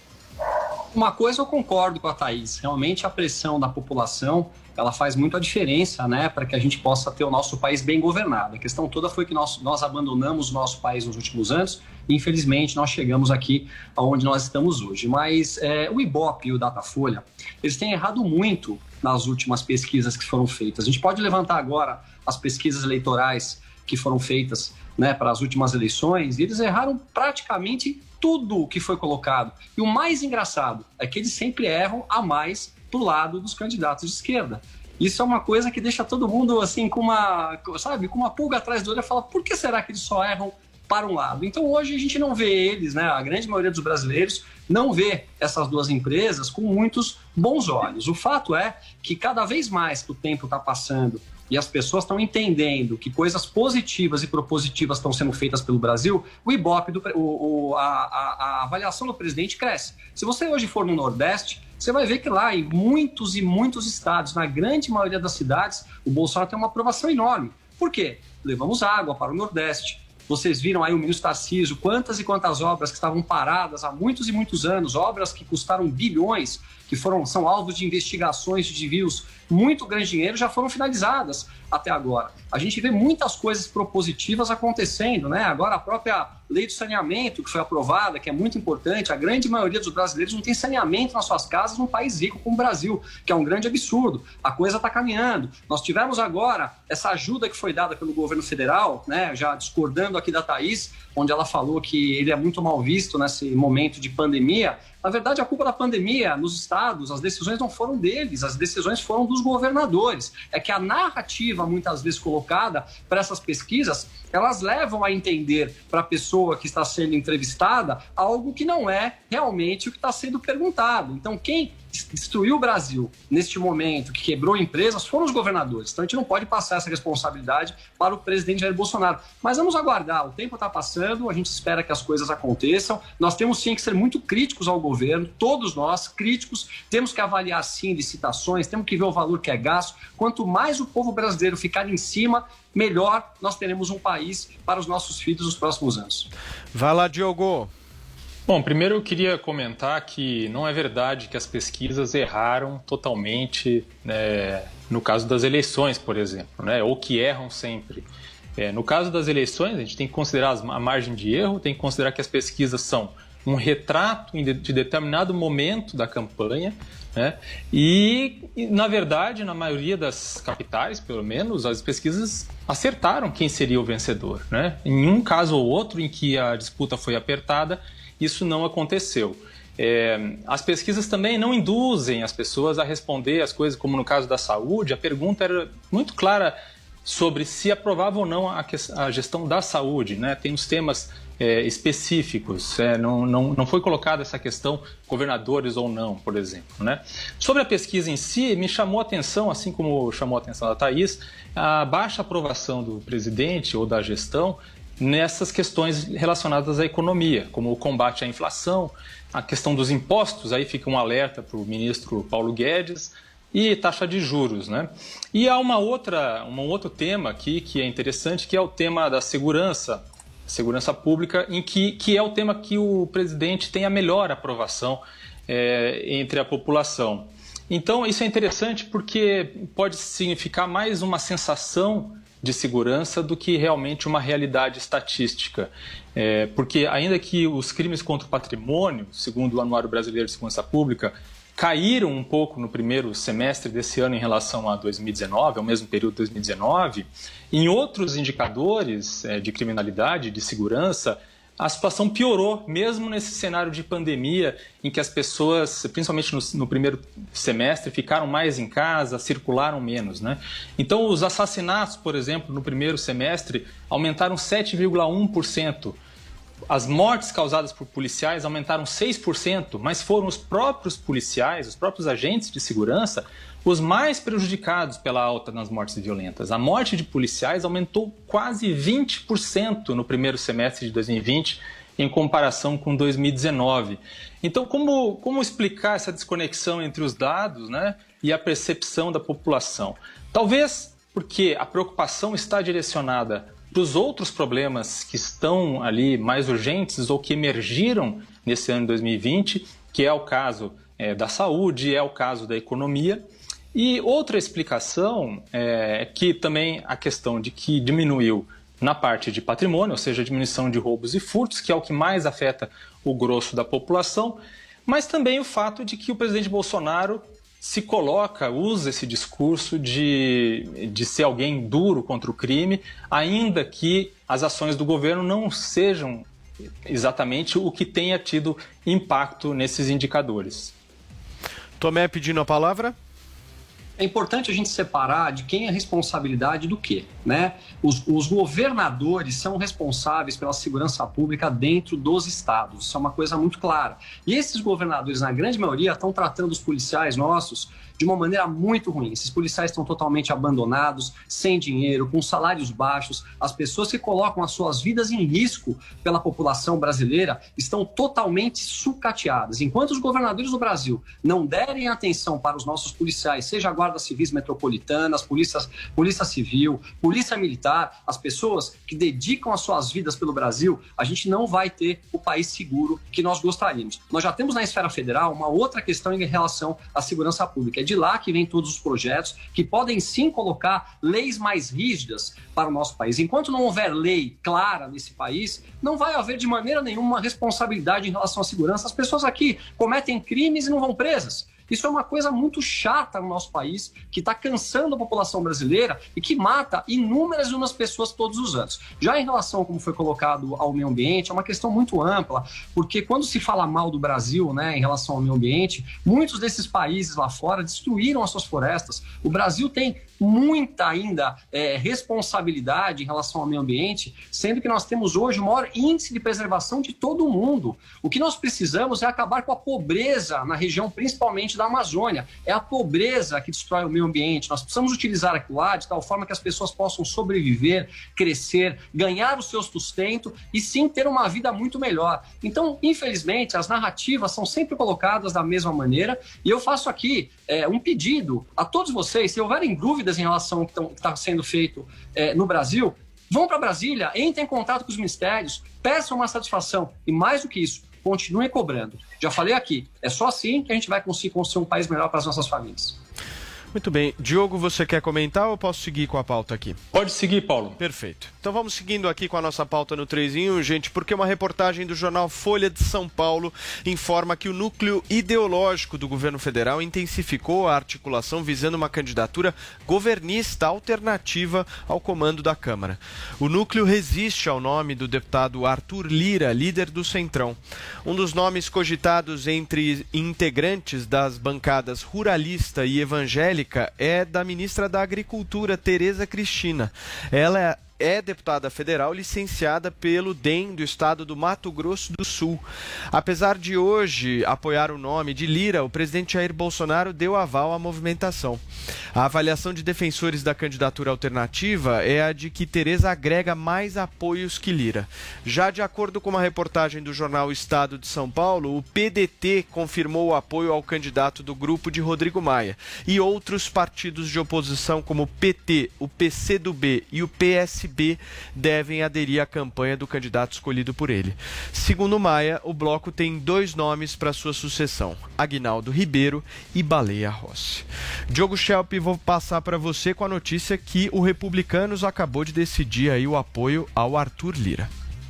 Uma coisa eu concordo com a Thaís, realmente a pressão da população, ela faz muito a diferença, né, para que a gente possa ter o nosso país bem governado. A questão toda foi que nós abandonamos o nosso país nos últimos anos e, infelizmente, nós chegamos aqui aonde nós estamos hoje. Mas o Ibope e o Datafolha, eles têm errado muito nas últimas pesquisas que foram feitas. A gente pode levantar agora as pesquisas eleitorais que foram feitas, né, para as últimas eleições, e eles erraram praticamente tudo o que foi colocado. E o mais engraçado é que eles sempre erram a mais pro lado dos candidatos de esquerda. Isso é uma coisa que deixa todo mundo assim com uma pulga atrás do olho e fala, por que será que eles só erram para um lado? Então hoje a gente não vê eles, né, a grande maioria dos brasileiros não vê essas duas empresas com muitos bons olhos. O fato é que cada vez mais que o tempo está passando e as pessoas estão entendendo que coisas positivas e propositivas estão sendo feitas pelo Brasil, o Ibope, a avaliação do presidente cresce. Se você hoje for no Nordeste, você vai ver que lá em muitos e muitos estados, na grande maioria das cidades, o Bolsonaro tem uma aprovação enorme. Por quê? Levamos água para o Nordeste. Vocês viram aí o ministro Tarcísio, quantas e quantas obras que estavam paradas há muitos e muitos anos, obras que custaram bilhões, que são alvos de investigações de desvios, muito grande dinheiro, já foram finalizadas até agora. A gente vê muitas coisas propositivas acontecendo, né? Agora a própria lei do saneamento que foi aprovada, que é muito importante, a grande maioria dos brasileiros não tem saneamento nas suas casas num país rico como o Brasil, que é um grande absurdo. A coisa está caminhando. Nós tivemos agora essa ajuda que foi dada pelo governo federal, né? Já discordando aqui da Thaís, onde ela falou que ele é muito mal visto nesse momento de pandemia. Na verdade, a culpa da pandemia nos estados, as decisões não foram deles, as decisões foram dos governadores. É que a narrativa, muitas vezes colocada para essas pesquisas, elas levam a entender para a pessoa que está sendo entrevistada algo que não é realmente o que está sendo perguntado. Então, quem destruiu o Brasil neste momento, que quebrou empresas, foram os governadores. Então a gente não pode passar essa responsabilidade para o presidente Jair Bolsonaro. Mas vamos aguardar, o tempo está passando, a gente espera que as coisas aconteçam. Nós temos sim que ser muito críticos ao governo, todos nós críticos, temos que avaliar sim licitações, temos que ver o valor que é gasto. Quanto mais o povo brasileiro ficar em cima, melhor nós teremos um país para os nossos filhos nos próximos anos. Vai lá, Diogo. Bom, primeiro eu queria comentar que não é verdade que as pesquisas erraram totalmente, no caso das eleições, por exemplo, né, ou que erram sempre. No caso das eleições, a gente tem que considerar a margem de erro, tem que considerar que as pesquisas são um retrato de determinado momento da campanha, né, e, na verdade, na maioria das capitais, pelo menos, as pesquisas acertaram quem seria o vencedor, né? Em um caso ou outro em que a disputa foi apertada, isso não aconteceu. As pesquisas também não induzem as pessoas a responder as coisas, como no caso da saúde. A pergunta era muito clara sobre se aprovava ou não a gestão da saúde, né? Tem os temas específicos, não foi colocada essa questão governadores ou não, por exemplo, né? Sobre a pesquisa em si, me chamou a atenção, assim como chamou a atenção da Thaís, a baixa aprovação do presidente ou da gestão nessas questões relacionadas à economia, como o combate à inflação, a questão dos impostos, aí fica um alerta para o ministro Paulo Guedes, e taxa de juros, né? E há um outro tema aqui que é interessante, que é o tema da segurança pública, que é o tema que o presidente tem a melhor aprovação entre a população. Então, isso é interessante porque pode significar mais uma sensação de segurança do que realmente uma realidade estatística. Porque ainda que os crimes contra o patrimônio, segundo o Anuário Brasileiro de Segurança Pública, caíram um pouco no primeiro semestre desse ano em relação a 2019, ao mesmo período de 2019, em outros indicadores de criminalidade, de segurança, a situação piorou, mesmo nesse cenário de pandemia, em que as pessoas, principalmente no primeiro semestre, ficaram mais em casa, circularam menos, né? Então, os assassinatos, por exemplo, no primeiro semestre, aumentaram 7,1%. As mortes causadas por policiais aumentaram 6%, mas foram os próprios policiais, os próprios agentes de segurança, os mais prejudicados pela alta nas mortes violentas. A morte de policiais aumentou quase 20% no primeiro semestre de 2020, em comparação com 2019. Então, como explicar essa desconexão entre os dados, né, e a percepção da população? Talvez porque a preocupação está direcionada para os outros problemas que estão ali mais urgentes ou que emergiram nesse ano de 2020, que é o caso da saúde, é o caso da economia. E outra explicação é que também a questão de que diminuiu na parte de patrimônio, ou seja, a diminuição de roubos e furtos, que é o que mais afeta o grosso da população, mas também o fato de que o presidente Bolsonaro usa esse discurso de ser alguém duro contra o crime, ainda que as ações do governo não sejam exatamente o que tenha tido impacto nesses indicadores. Tomé pedindo a palavra. É importante a gente separar de quem é responsabilidade do quê, né? Os governadores são responsáveis pela segurança pública dentro dos estados, isso é uma coisa muito clara. E esses governadores, na grande maioria, estão tratando os policiais nossos de uma maneira muito ruim. Esses policiais estão totalmente abandonados, sem dinheiro, com salários baixos. As pessoas que colocam as suas vidas em risco pela população brasileira estão totalmente sucateadas. Enquanto os governadores do Brasil não derem atenção para os nossos policiais, seja a Guarda Civis Metropolitana, Polícia Civil, Polícia Militar, as pessoas que dedicam as suas vidas pelo Brasil, a gente não vai ter o país seguro que nós gostaríamos. Nós já temos na esfera federal uma outra questão em relação à segurança pública. É de lá que vem todos os projetos que podem sim colocar leis mais rígidas para o nosso país. Enquanto não houver lei clara nesse país, não vai haver de maneira nenhuma responsabilidade em relação à segurança. As pessoas aqui cometem crimes e não vão presas. Isso é uma coisa muito chata no nosso país, que está cansando a população brasileira e que mata inúmeras pessoas todos os anos. Já em relação, como foi colocado, ao meio ambiente, é uma questão muito ampla, porque quando se fala mal do Brasil, né, em relação ao meio ambiente, muitos desses países lá fora destruíram as suas florestas. O Brasil tem muita ainda responsabilidade em relação ao meio ambiente, sendo que nós temos hoje o maior índice de preservação de todo o mundo. O que nós precisamos é acabar com a pobreza na região, principalmente da Amazônia. É a pobreza que destrói o meio ambiente. Nós precisamos utilizar aquilo lá de tal forma que as pessoas possam sobreviver, crescer, ganhar o seu sustento e sim ter uma vida muito melhor. Então, infelizmente, as narrativas são sempre colocadas da mesma maneira e eu faço aqui um pedido a todos vocês, se houverem dúvidas em relação ao que está sendo feito no Brasil, vão para Brasília, entrem em contato com os ministérios, peçam uma satisfação e, mais do que isso, continuem cobrando. Já falei aqui, é só assim que a gente vai conseguir construir um país melhor para as nossas famílias. Muito bem. Diogo, você quer comentar ou posso seguir com a pauta aqui? Pode seguir, Paulo. Perfeito. Então vamos seguindo aqui com a nossa pauta no 3 em 1, gente, porque uma reportagem do jornal Folha de São Paulo informa que o núcleo ideológico do governo federal intensificou a articulação visando uma candidatura governista alternativa ao comando da Câmara. O núcleo resiste ao nome do deputado Arthur Lira, líder do Centrão. Um dos nomes cogitados entre integrantes das bancadas ruralista e evangélica é da ministra da Agricultura, Tereza Cristina. Ela é deputada federal licenciada pelo DEM do estado do Mato Grosso do Sul. Apesar de hoje apoiar o nome de Lira, o presidente Jair Bolsonaro deu aval à movimentação. A avaliação de defensores da candidatura alternativa é a de que Tereza agrega mais apoios que Lira. Já de acordo com uma reportagem do jornal Estado de São Paulo, o PDT confirmou o apoio ao candidato do grupo de Rodrigo Maia. E outros partidos de oposição como o PT, o PCdoB e o PSB devem aderir à campanha do candidato escolhido por ele. Segundo Maia, o bloco tem 2 nomes para sua sucessão, Aguinaldo Ribeiro e Baleia Rossi. Diogo Schelp, vou passar para você com a notícia que o Republicanos acabou de decidir aí o apoio ao Arthur Lira.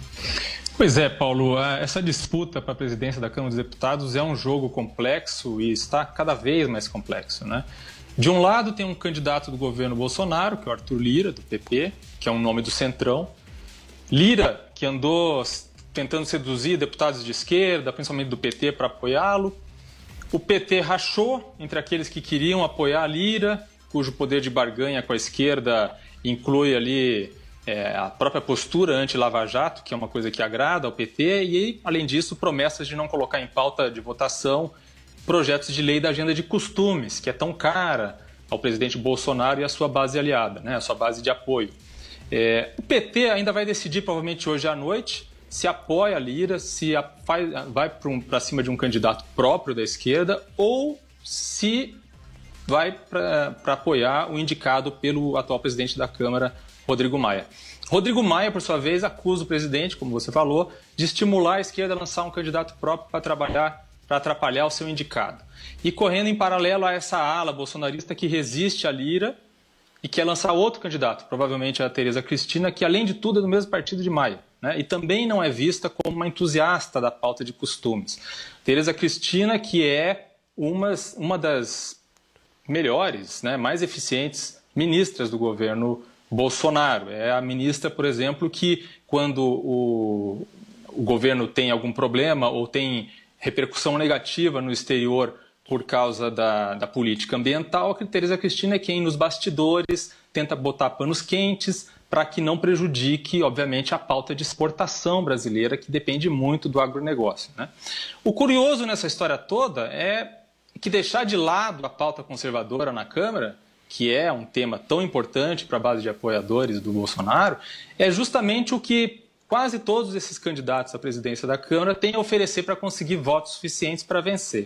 Pois é, Paulo, essa disputa para a presidência da Câmara dos Deputados é um jogo complexo e está cada vez mais complexo, né? De um lado tem um candidato do governo Bolsonaro, que é o Arthur Lira, do PP, que é um nome do Centrão. Lira, que andou tentando seduzir deputados de esquerda, principalmente do PT, para apoiá-lo. O PT rachou entre aqueles que queriam apoiar Lira, cujo poder de barganha com a esquerda inclui ali a própria postura anti-Lava Jato, que é uma coisa que agrada ao PT, e, além disso, promessas de não colocar em pauta de votação projetos de lei da agenda de costumes, que é tão cara ao presidente Bolsonaro e à sua base aliada, né, a sua base de apoio. O PT ainda vai decidir, provavelmente hoje à noite, se apoia a Lira, se vai para cima de um candidato próprio da esquerda ou se vai para apoiar o indicado pelo atual presidente da Câmara, Rodrigo Maia. Rodrigo Maia, por sua vez, acusa o presidente, como você falou, de estimular a esquerda a lançar um candidato próprio para atrapalhar o seu indicado. E correndo em paralelo a essa ala bolsonarista que resiste à Lira e quer lançar outro candidato, provavelmente a Tereza Cristina, que além de tudo é do mesmo partido de Maia, né? E também não é vista como uma entusiasta da pauta de costumes. Tereza Cristina, que é uma das melhores, né, mais eficientes ministras do governo Bolsonaro. É a ministra, por exemplo, que quando o governo tem algum problema ou tem repercussão negativa no exterior por causa da política ambiental, a Tereza Cristina é quem, nos bastidores, tenta botar panos quentes para que não prejudique, obviamente, a pauta de exportação brasileira, que depende muito do agronegócio, né? O curioso nessa história toda é que deixar de lado a pauta conservadora na Câmara, que é um tema tão importante para a base de apoiadores do Bolsonaro, é justamente o que quase todos esses candidatos à presidência da Câmara têm a oferecer para conseguir votos suficientes para vencer.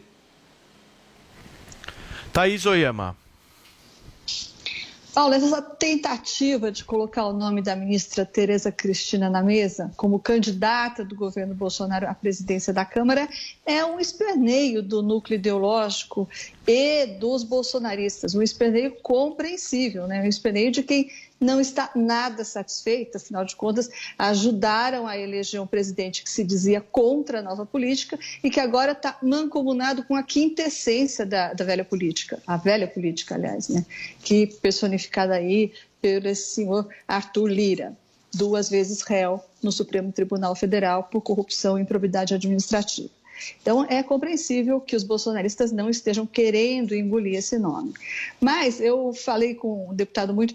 Thaís Oyama. Paulo, essa tentativa de colocar o nome da ministra Tereza Cristina na mesa como candidata do governo Bolsonaro à presidência da Câmara é um esperneio do núcleo ideológico e dos bolsonaristas, um esperneio compreensível, né? Um esperneio de quem não está nada satisfeito, afinal de contas, ajudaram a eleger um presidente que se dizia contra a nova política e que agora está mancomunado com a quintessência da velha política, a velha política, aliás, né? Que personificada aí pelo esse senhor Arthur Lira, 2 vezes réu no Supremo Tribunal Federal por corrupção e improbidade administrativa. Então, é compreensível que os bolsonaristas não estejam querendo engolir esse nome. Mas eu falei com um deputado muito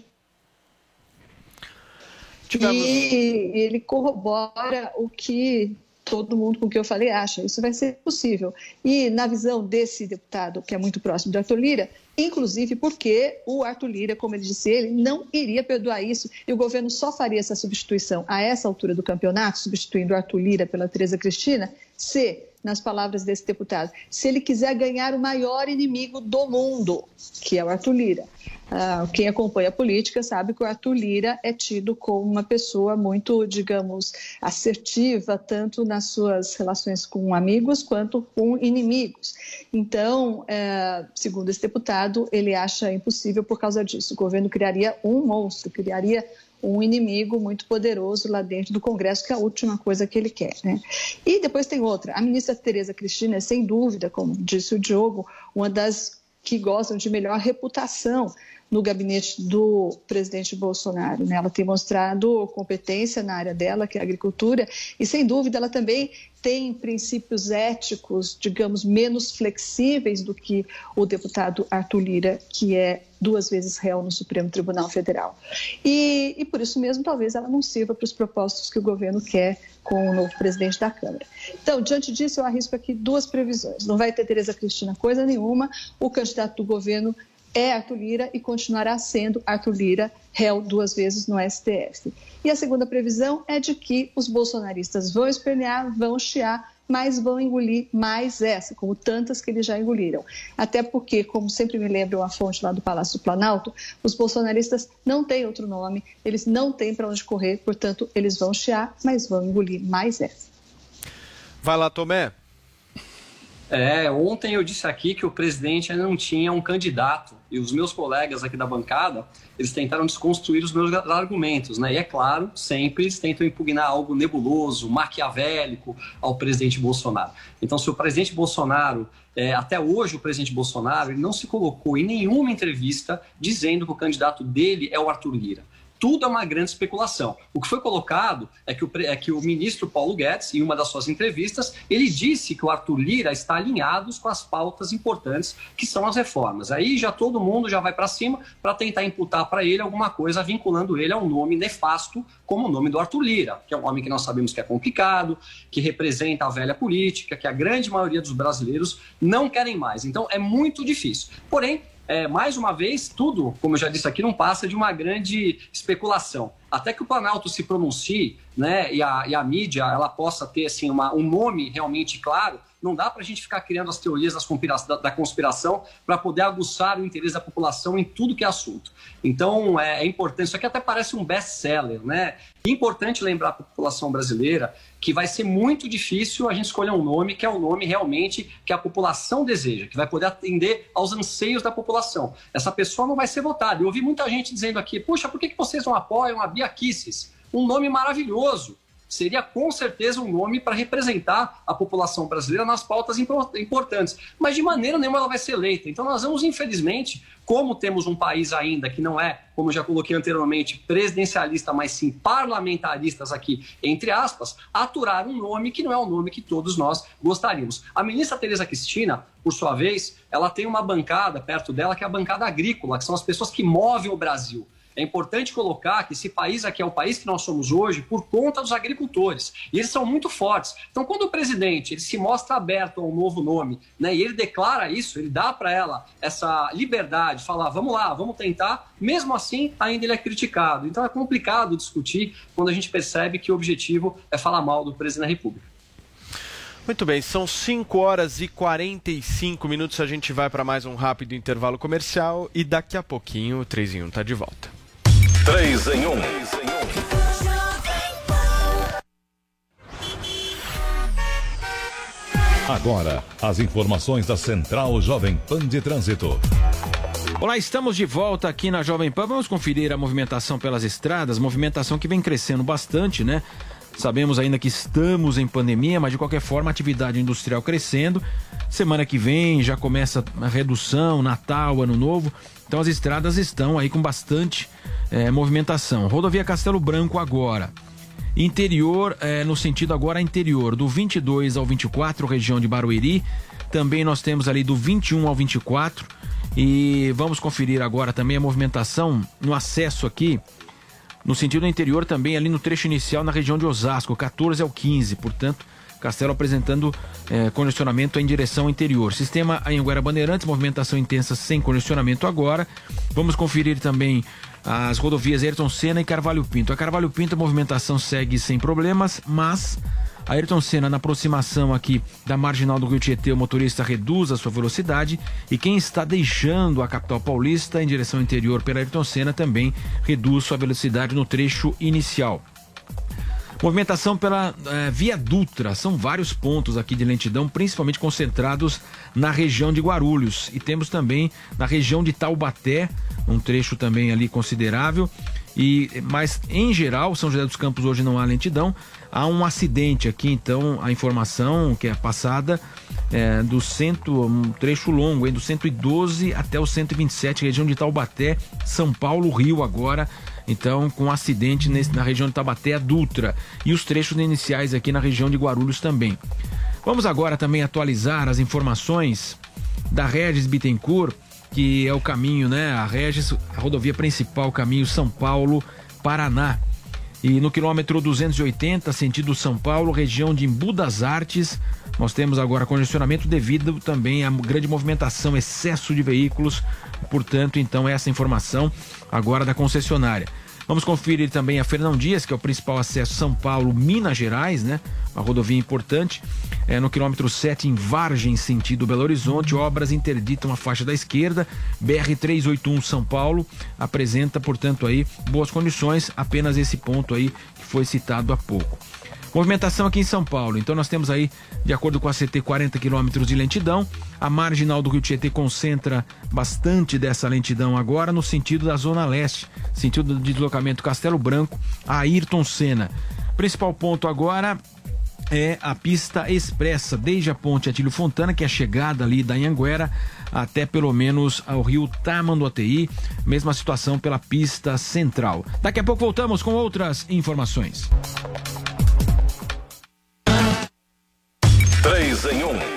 e ele corrobora o que todo mundo com quem eu falei acha. Isso vai ser possível. E na visão desse deputado, que é muito próximo do Arthur Lira, inclusive porque o Arthur Lira, como ele disse, ele não iria perdoar isso e o governo só faria essa substituição a essa altura do campeonato, substituindo o Arthur Lira pela Tereza Cristina, se, nas palavras desse deputado, se ele quiser ganhar o maior inimigo do mundo, que é o Arthur Lira. Quem acompanha a política sabe que o Arthur Lira é tido como uma pessoa muito, digamos, assertiva, tanto nas suas relações com amigos quanto com inimigos. Então, segundo esse deputado, ele acha impossível por causa disso. O governo criaria um monstro, criaria um inimigo muito poderoso lá dentro do Congresso, que é a última coisa que ele quer, né? E depois tem outra. A ministra Tereza Cristina é, sem dúvida, como disse o Diogo, uma das que gostam de melhor reputação no gabinete do presidente Bolsonaro, né? Ela tem mostrado competência na área dela, que é a agricultura, e sem dúvida ela também tem princípios éticos, digamos, menos flexíveis do que o deputado Arthur Lira, que é 2 vezes réu no Supremo Tribunal Federal. E por isso mesmo, talvez ela não sirva para os propósitos que o governo quer com o novo presidente da Câmara. Então, diante disso, eu arrisco aqui 2 previsões. Não vai ter Tereza Cristina coisa nenhuma, o candidato do governo é Arthur Lira e continuará sendo Arthur Lira, réu 2 vezes no STF. E a segunda previsão é de que os bolsonaristas vão espernear, vão chiar, mas vão engolir mais essa, como tantas que eles já engoliram. Até porque, como sempre me lembra uma fonte lá do Palácio do Planalto, os bolsonaristas não têm outro nome, eles não têm para onde correr, portanto, eles vão chiar, mas vão engolir mais essa. Vai lá, Tomé. Ontem eu disse aqui que o presidente ainda não tinha um candidato e os meus colegas aqui da bancada, eles tentaram desconstruir os meus argumentos, né? E é claro, sempre eles tentam impugnar algo nebuloso, maquiavélico ao presidente Bolsonaro. Então, se o presidente Bolsonaro, até hoje o presidente Bolsonaro, ele não se colocou em nenhuma entrevista dizendo que o candidato dele é o Arthur Lira. Tudo é uma grande especulação. O que foi colocado é que o ministro Paulo Guedes, em uma das suas entrevistas, ele disse que o Arthur Lira está alinhado com as pautas importantes, que são as reformas. Aí já todo mundo já vai para cima para tentar imputar para ele alguma coisa vinculando ele a um nome nefasto, como o nome do Arthur Lira, que é um nome que nós sabemos que é complicado, que representa a velha política, que a grande maioria dos brasileiros não querem mais. Então é muito difícil. Porém, mais uma vez, tudo, como eu já disse aqui, não passa de uma grande especulação. Até que o Planalto se pronuncie, né, e a mídia ela possa ter assim, um nome realmente claro, não dá para a gente ficar criando as teorias da conspiração para poder aguçar o interesse da população em tudo que é assunto. Então, é importante, isso aqui até parece um best-seller, né? É importante lembrar para a população brasileira que vai ser muito difícil a gente escolher um nome que é o nome realmente que a população deseja, que vai poder atender aos anseios da população. Essa pessoa não vai ser votada. Eu ouvi muita gente dizendo aqui, puxa, por que vocês não apoiam a Bia Kicis? Um nome maravilhoso. Seria com certeza um nome para representar a população brasileira nas pautas importantes. Mas de maneira nenhuma ela vai ser eleita. Então nós vamos, infelizmente, como temos um país ainda que não é, como já coloquei anteriormente, presidencialista, mas sim parlamentaristas aqui, entre aspas, aturar um nome que não é o nome que todos nós gostaríamos. A ministra Tereza Cristina, por sua vez, ela tem uma bancada perto dela que é a bancada agrícola, que são as pessoas que movem o Brasil. É importante colocar que esse país aqui é o país que nós somos hoje por conta dos agricultores. E eles são muito fortes. Então, quando o presidente ele se mostra aberto a um novo nome, né, e ele declara isso, ele dá para ela essa liberdade, falar, vamos lá, vamos tentar, mesmo assim, ainda ele é criticado. Então, é complicado discutir quando a gente percebe que o objetivo é falar mal do presidente da República. Muito bem, são 5 horas e 45 minutos, a gente vai para mais um rápido intervalo comercial e daqui a pouquinho o 3 em 1 está de volta. 3 em 1. Agora, as informações da Central Jovem Pan de Trânsito. Olá, estamos de volta aqui na Jovem Pan. Vamos conferir a movimentação pelas estradas, movimentação que vem crescendo bastante, né? Sabemos ainda que estamos em pandemia, mas de qualquer forma, atividade industrial crescendo. Semana que vem já começa a redução, Natal, Ano Novo. Então as estradas estão aí com bastante movimentação. Rodovia Castelo Branco agora. Interior, no sentido agora interior, do 22 ao 24, região de Barueri. Também nós temos ali do 21 ao 24. E vamos conferir agora também a movimentação no acesso aqui, no sentido interior também, ali no trecho inicial, na região de Osasco, 14 ao 15. Portanto, Castelo apresentando congestionamento em direção interior. Sistema Anhanguera Bandeirantes, movimentação intensa sem congestionamento agora. Vamos conferir também as rodovias Ayrton Senna e Carvalho Pinto. A Carvalho Pinto, a movimentação segue sem problemas, mas a Ayrton Senna, na aproximação aqui da marginal do Rio Tietê, o motorista reduz a sua velocidade, e quem está deixando a capital paulista em direção interior pela Ayrton Senna também reduz sua velocidade no trecho inicial. Movimentação pela Via Dutra, são vários pontos aqui de lentidão, principalmente concentrados na região de Guarulhos, e temos também na região de Taubaté, um trecho também ali considerável, mas em geral, São José dos Campos hoje não há lentidão. Há um acidente aqui, então a informação que é passada um trecho longo, do 112 até o 127, região de Taubaté, São Paulo, Rio agora. Então, com acidente na região de Taubaté, a Dutra, e os trechos iniciais aqui na região de Guarulhos também. Vamos agora também atualizar as informações da Regis Bittencourt, que é o caminho, né? A Regis, a rodovia principal, caminho São Paulo-Paraná. E no quilômetro 280, sentido São Paulo, região de Embu das Artes, nós temos agora congestionamento devido também à grande movimentação, excesso de veículos. Portanto, então, essa informação agora da concessionária. Vamos conferir também a Fernão Dias, que é o principal acesso São Paulo, Minas Gerais, né? Uma rodovia importante. No quilômetro 7, em Vargem, sentido Belo Horizonte, obras interditam a faixa da esquerda. BR-381 São Paulo apresenta, portanto, aí boas condições, apenas esse ponto aí que foi citado há pouco. Movimentação aqui em São Paulo, então nós temos aí, de acordo com a CT, 40 quilômetros de lentidão. A marginal do Rio Tietê concentra bastante dessa lentidão agora no sentido da Zona Leste, sentido de deslocamento Castelo Branco a Ayrton Senna. Principal ponto agora é a pista expressa, desde a ponte Atílio Fontana, que é a chegada ali da Anhanguera, até pelo menos ao rio Tamanduateí, mesma situação pela pista central. Daqui a pouco voltamos com outras informações. 3 em 1.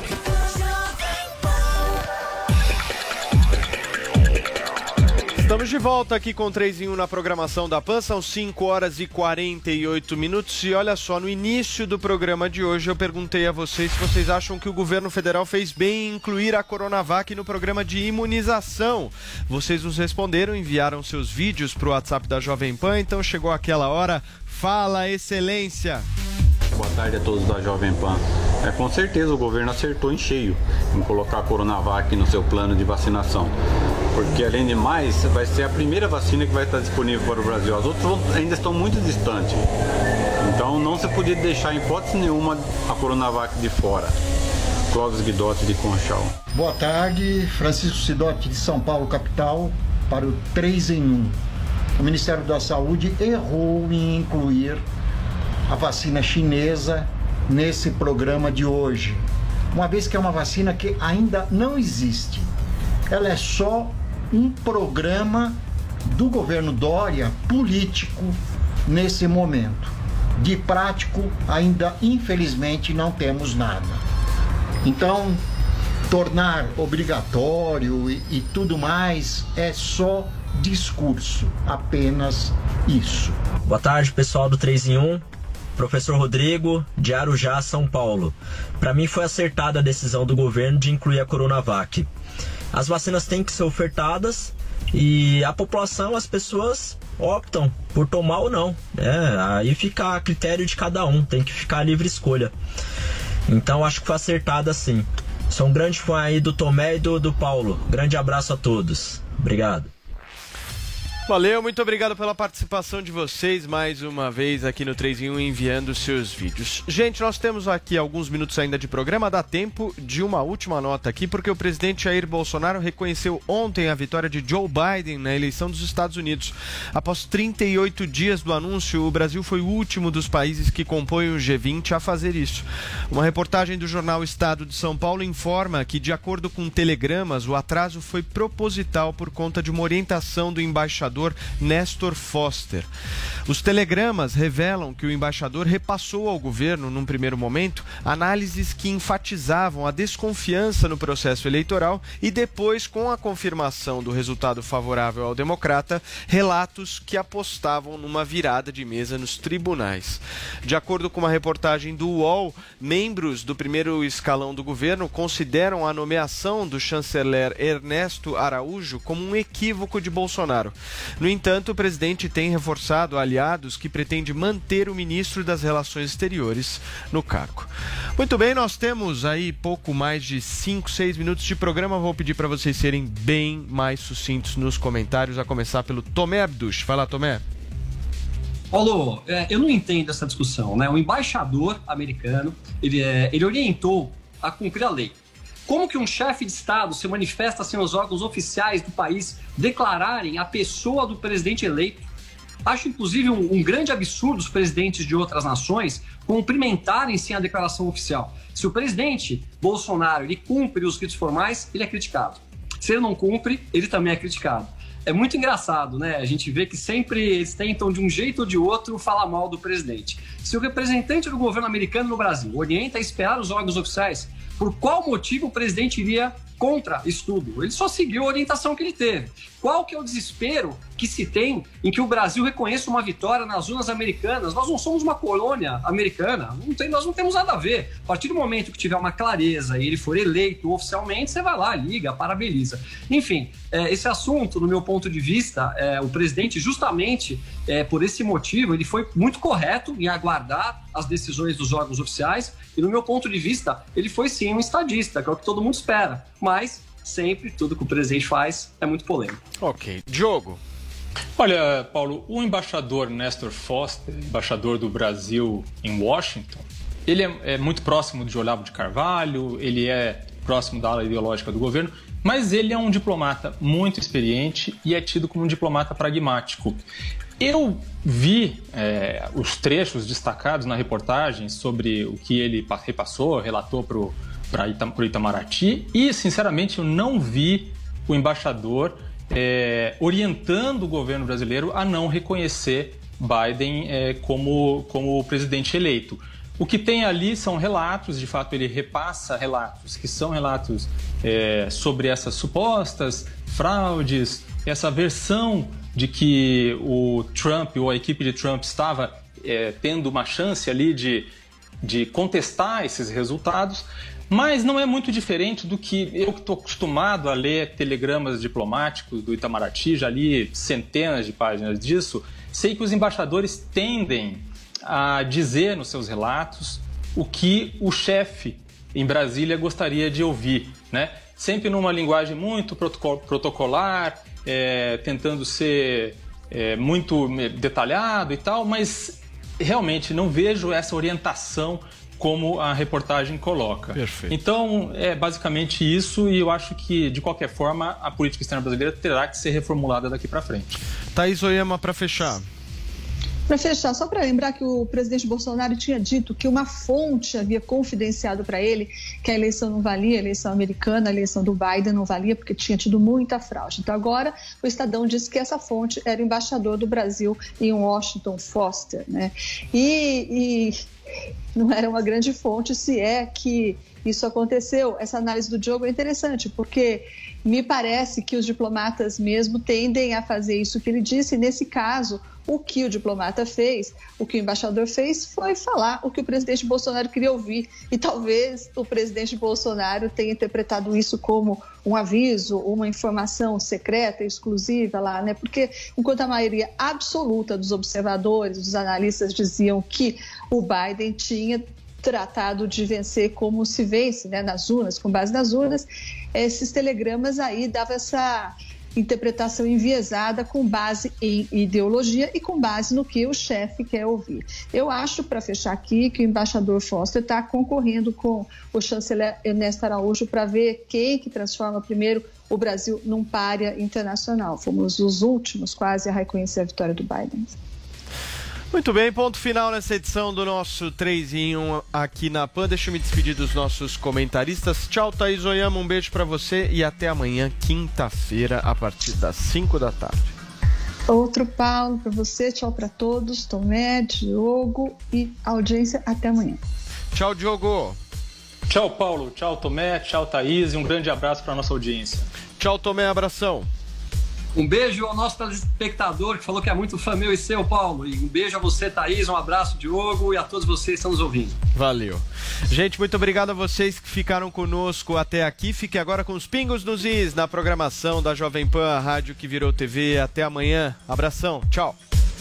Estamos de volta aqui com 3 em 1 na programação da PAN, são 5 horas e 48 minutos e olha só, no início do programa de hoje eu perguntei a vocês se vocês acham que o governo federal fez bem em incluir a Coronavac no programa de imunização. Vocês nos responderam, enviaram seus vídeos para o WhatsApp da Jovem Pan, então chegou aquela hora. Fala, Excelência! Boa tarde a todos da Jovem Pan. Com certeza o governo acertou em cheio em colocar a Coronavac no seu plano de vacinação. Porque, além de mais, vai ser a primeira vacina que vai estar disponível para o Brasil. As outras ainda estão muito distantes. Então, não se podia deixar, em hipótese nenhuma, a Coronavac de fora. Clóvis Guidotti, de Conchal. Boa tarde, Francisco Sidotti, de São Paulo, capital, para o 3 em 1. O Ministério da Saúde errou em incluir a vacina chinesa nesse programa de hoje, uma vez que é uma vacina que ainda não existe. Ela é só um programa do governo Dória político nesse momento. De prático, ainda infelizmente não temos nada. Então, tornar obrigatório e tudo mais é só discurso, apenas isso. Boa tarde, pessoal do 3 em 1. Professor Rodrigo, de Arujá, São Paulo. Para mim foi acertada a decisão do governo de incluir a Coronavac. As vacinas têm que ser ofertadas e a população, as pessoas optam por tomar ou não. Aí fica a critério de cada um, tem que ficar a livre escolha. Então acho que foi acertada sim. Sou um grande fã aí do Tomé e do Paulo. Grande abraço a todos. Obrigado. Valeu, muito obrigado pela participação de vocês mais uma vez aqui no 3 em 1 enviando seus vídeos. Gente, nós temos aqui alguns minutos ainda de programa, dá tempo de uma última nota aqui, porque o presidente Jair Bolsonaro reconheceu ontem a vitória de Joe Biden na eleição dos Estados Unidos. Após 38 dias do anúncio, o Brasil foi o último dos países que compõem o G20 a fazer isso. Uma reportagem do jornal Estado de São Paulo informa que, de acordo com telegramas, o atraso foi proposital por conta de uma orientação do embaixador Nestor Foster. Os telegramas revelam que o embaixador repassou ao governo, num primeiro momento, análises que enfatizavam a desconfiança no processo eleitoral e depois, com a confirmação do resultado favorável ao democrata, relatos que apostavam numa virada de mesa nos tribunais. De acordo com uma reportagem do UOL, membros do primeiro escalão do governo consideram a nomeação do chanceler Ernesto Araújo como um equívoco de Bolsonaro. No entanto, o presidente tem reforçado aliados que pretende manter o ministro das Relações Exteriores no cargo. Muito bem, nós temos aí pouco mais de 5, 6 minutos de programa. Vou pedir para vocês serem bem mais sucintos nos comentários, a começar pelo Tomé Abduch. Vai lá, Tomé. Paulo, eu não entendo essa discussão, né? O embaixador americano, ele orientou a cumprir a lei. Como que um chefe de Estado se manifesta sem os órgãos oficiais do país declararem a pessoa do presidente eleito? Acho, inclusive, um grande absurdo os presidentes de outras nações cumprimentarem sem a declaração oficial. Se o presidente Bolsonaro ele cumpre os ritos formais, ele é criticado. Se ele não cumpre, ele também é criticado. É muito engraçado, né? A gente vê que sempre eles tentam, de um jeito ou de outro, falar mal do presidente. Se o representante do governo americano no Brasil orienta a esperar os órgãos oficiais, por qual motivo o presidente iria contra isso tudo? Ele só seguiu a orientação que ele teve. Qual que é o desespero que se tem em que o Brasil reconheça uma vitória nas urnas americanas? Nós não somos uma colônia americana, nós não temos nada a ver. A partir do momento que tiver uma clareza e ele for eleito oficialmente, você vai lá, liga, parabeniza. Enfim, esse assunto, no meu ponto de vista, o presidente, justamente por esse motivo, ele foi muito correto em aguardar as decisões dos órgãos oficiais e, no meu ponto de vista, ele foi sim um estadista, que é o que todo mundo espera. Mas sempre tudo que o presidente faz é muito polêmico. Ok. Diogo. Olha, Paulo, o embaixador Nestor Foster, embaixador do Brasil em Washington, ele é muito próximo de Olavo de Carvalho, ele é próximo da ala ideológica do governo, mas ele é um diplomata muito experiente e é tido como um diplomata pragmático. Eu vi os trechos destacados na reportagem sobre o que ele repassou, relatou para o Itamaraty e, sinceramente, eu não vi o embaixador orientando o governo brasileiro a não reconhecer Biden como presidente eleito. O que tem ali são relatos, de fato ele repassa relatos, que são relatos sobre essas supostas fraudes, essa versão de que o Trump ou a equipe de Trump estava tendo uma chance ali de contestar esses resultados, mas não é muito diferente do que eu que estou acostumado a ler telegramas diplomáticos do Itamaraty, já li centenas de páginas disso, sei que os embaixadores tendem a dizer nos seus relatos o que o chefe em Brasília gostaria de ouvir, né? Sempre numa linguagem muito protocolar, tentando ser muito detalhado e tal, mas realmente não vejo essa orientação como a reportagem coloca. Perfeito. Então, é basicamente isso, e eu acho que, de qualquer forma, a política externa brasileira terá que ser reformulada daqui para frente. Thaís Oyama, para fechar. Para fechar, só para lembrar que o presidente Bolsonaro tinha dito que uma fonte havia confidenciado para ele que a eleição não valia, a eleição americana, a eleição do Biden não valia porque tinha tido muita fraude. Então agora o Estadão disse que essa fonte era o embaixador do Brasil em Washington, Foster, né? E não era uma grande fonte, se é que isso aconteceu. Essa análise do Diogo é interessante, porque me parece que os diplomatas mesmo tendem a fazer isso que ele disse. Nesse caso, o que o diplomata fez, o que o embaixador fez, foi falar o que o presidente Bolsonaro queria ouvir. E talvez o presidente Bolsonaro tenha interpretado isso como um aviso, uma informação secreta, exclusiva lá, né? Porque enquanto a maioria absoluta dos observadores, dos analistas diziam que o Biden tinha tratado de vencer como se vence, né, nas urnas, com base nas urnas, esses telegramas aí davam essa interpretação enviesada com base em ideologia e com base no que o chefe quer ouvir. Eu acho, para fechar aqui, que o embaixador Foster está concorrendo com o chanceler Ernesto Araújo para ver quem que transforma primeiro o Brasil num pária internacional. Fomos os últimos quase a reconhecer a vitória do Biden. Muito bem, ponto final nessa edição do nosso 3 em 1 aqui na PAN. Deixa eu me despedir dos nossos comentaristas. Tchau, Thaís Oyama, um beijo pra você e até amanhã, quinta-feira, a partir das 5 da tarde. Outro Paulo pra você, tchau pra todos, Tomé, Diogo e audiência, até amanhã. Tchau, Diogo. Tchau, Paulo, tchau, Tomé, tchau, Thaís e um grande abraço pra nossa audiência. Tchau, Tomé, abração. Um beijo ao nosso telespectador que falou que é muito fã meu e seu, Paulo. E um beijo a você, Thaís, um abraço, Diogo, e a todos vocês que estão nos ouvindo. Valeu. Gente, muito obrigado a vocês que ficaram conosco até aqui. Fique agora com os Pingos nos Is na programação da Jovem Pan, a rádio que virou TV. Até amanhã. Abração. Tchau.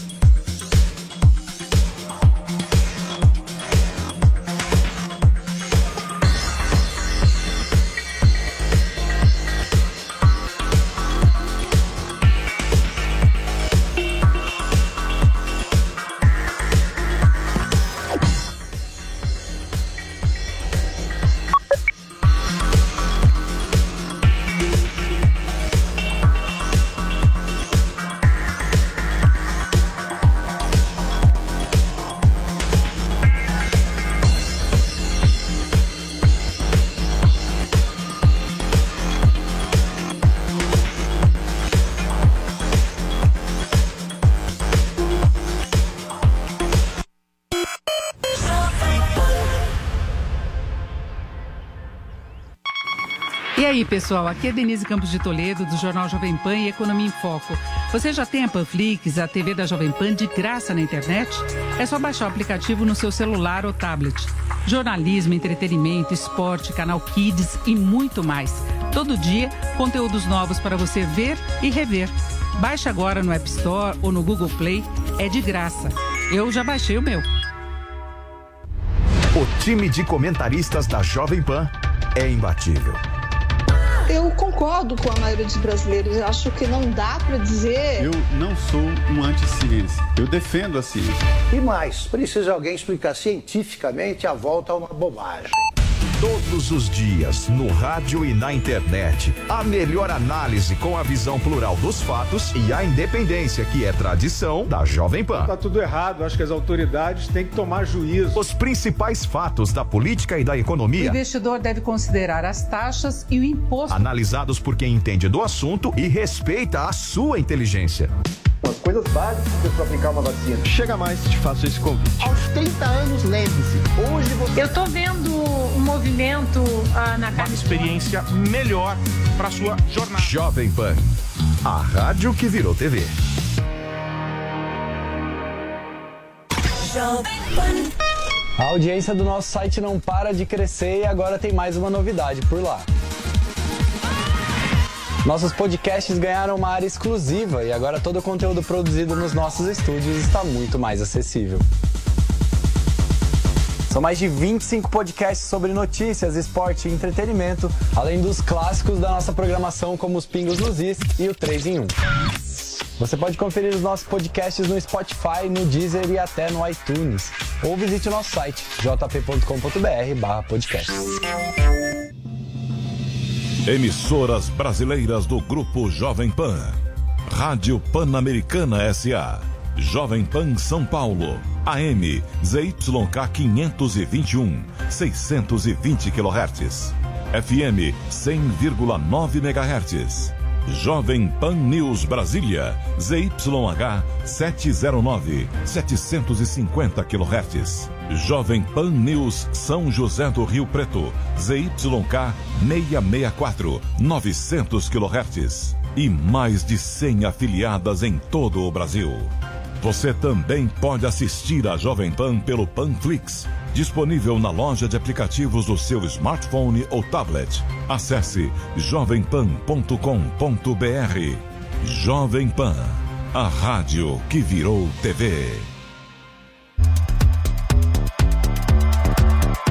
E aí, pessoal, aqui é Denise Campos de Toledo, do Jornal Jovem Pan e Economia em Foco. Você já tem a Panflix, a TV da Jovem Pan de graça na internet? É só baixar o aplicativo no seu celular ou tablet. Jornalismo, entretenimento, esporte, canal Kids e muito mais. Todo dia, conteúdos novos para você ver e rever. Baixe agora no App Store ou no Google Play, é de graça. Eu já baixei o meu. O time de comentaristas da Jovem Pan é imbatível. Eu concordo com a maioria dos brasileiros. Eu acho que não dá para dizer... Eu não sou um anti-ciência. Eu defendo a ciência. E mais, precisa alguém explicar cientificamente a volta a uma bobagem. Todos os dias, no rádio e na internet, a melhor análise com a visão plural dos fatos e a independência que é tradição da Jovem Pan. Tá tudo errado, acho que as autoridades têm que tomar juízo. Os principais fatos da política e da economia. O investidor deve considerar as taxas e o imposto. Analisados por quem entende do assunto e respeita a sua inteligência. As coisas básicas para aplicar uma vacina. Chega mais, te faço esse convite. Aos 30 anos, lembre-se, hoje você... Eu tô vendo um movimento na casa. Uma experiência melhor para sua jornada. Jovem Pan, a rádio que virou TV. A audiência do nosso site não para de crescer e agora tem mais uma novidade por lá. Nossos podcasts ganharam uma área exclusiva e agora todo o conteúdo produzido nos nossos estúdios está muito mais acessível. São mais de 25 podcasts sobre notícias, esporte e entretenimento, além dos clássicos da nossa programação como os Pingos nos Is e o 3 em 1. Você pode conferir os nossos podcasts no Spotify, no Deezer e até no iTunes. Ou visite o nosso site, jp.com.br/podcasts. Emissoras brasileiras do Grupo Jovem Pan. Rádio Pan-Americana S.A. Jovem Pan São Paulo. AM ZYK 521, 620 kHz. FM 100,9 MHz. Jovem Pan News Brasília, ZYH 709, 750 kHz. Jovem Pan News São José do Rio Preto, ZYK 664, 900 kHz. E mais de 100 afiliadas em todo o Brasil. Você também pode assistir a Jovem Pan pelo Panflix, disponível na loja de aplicativos do seu smartphone ou tablet. Acesse jovempan.com.br. Jovem Pan, a rádio que virou TV.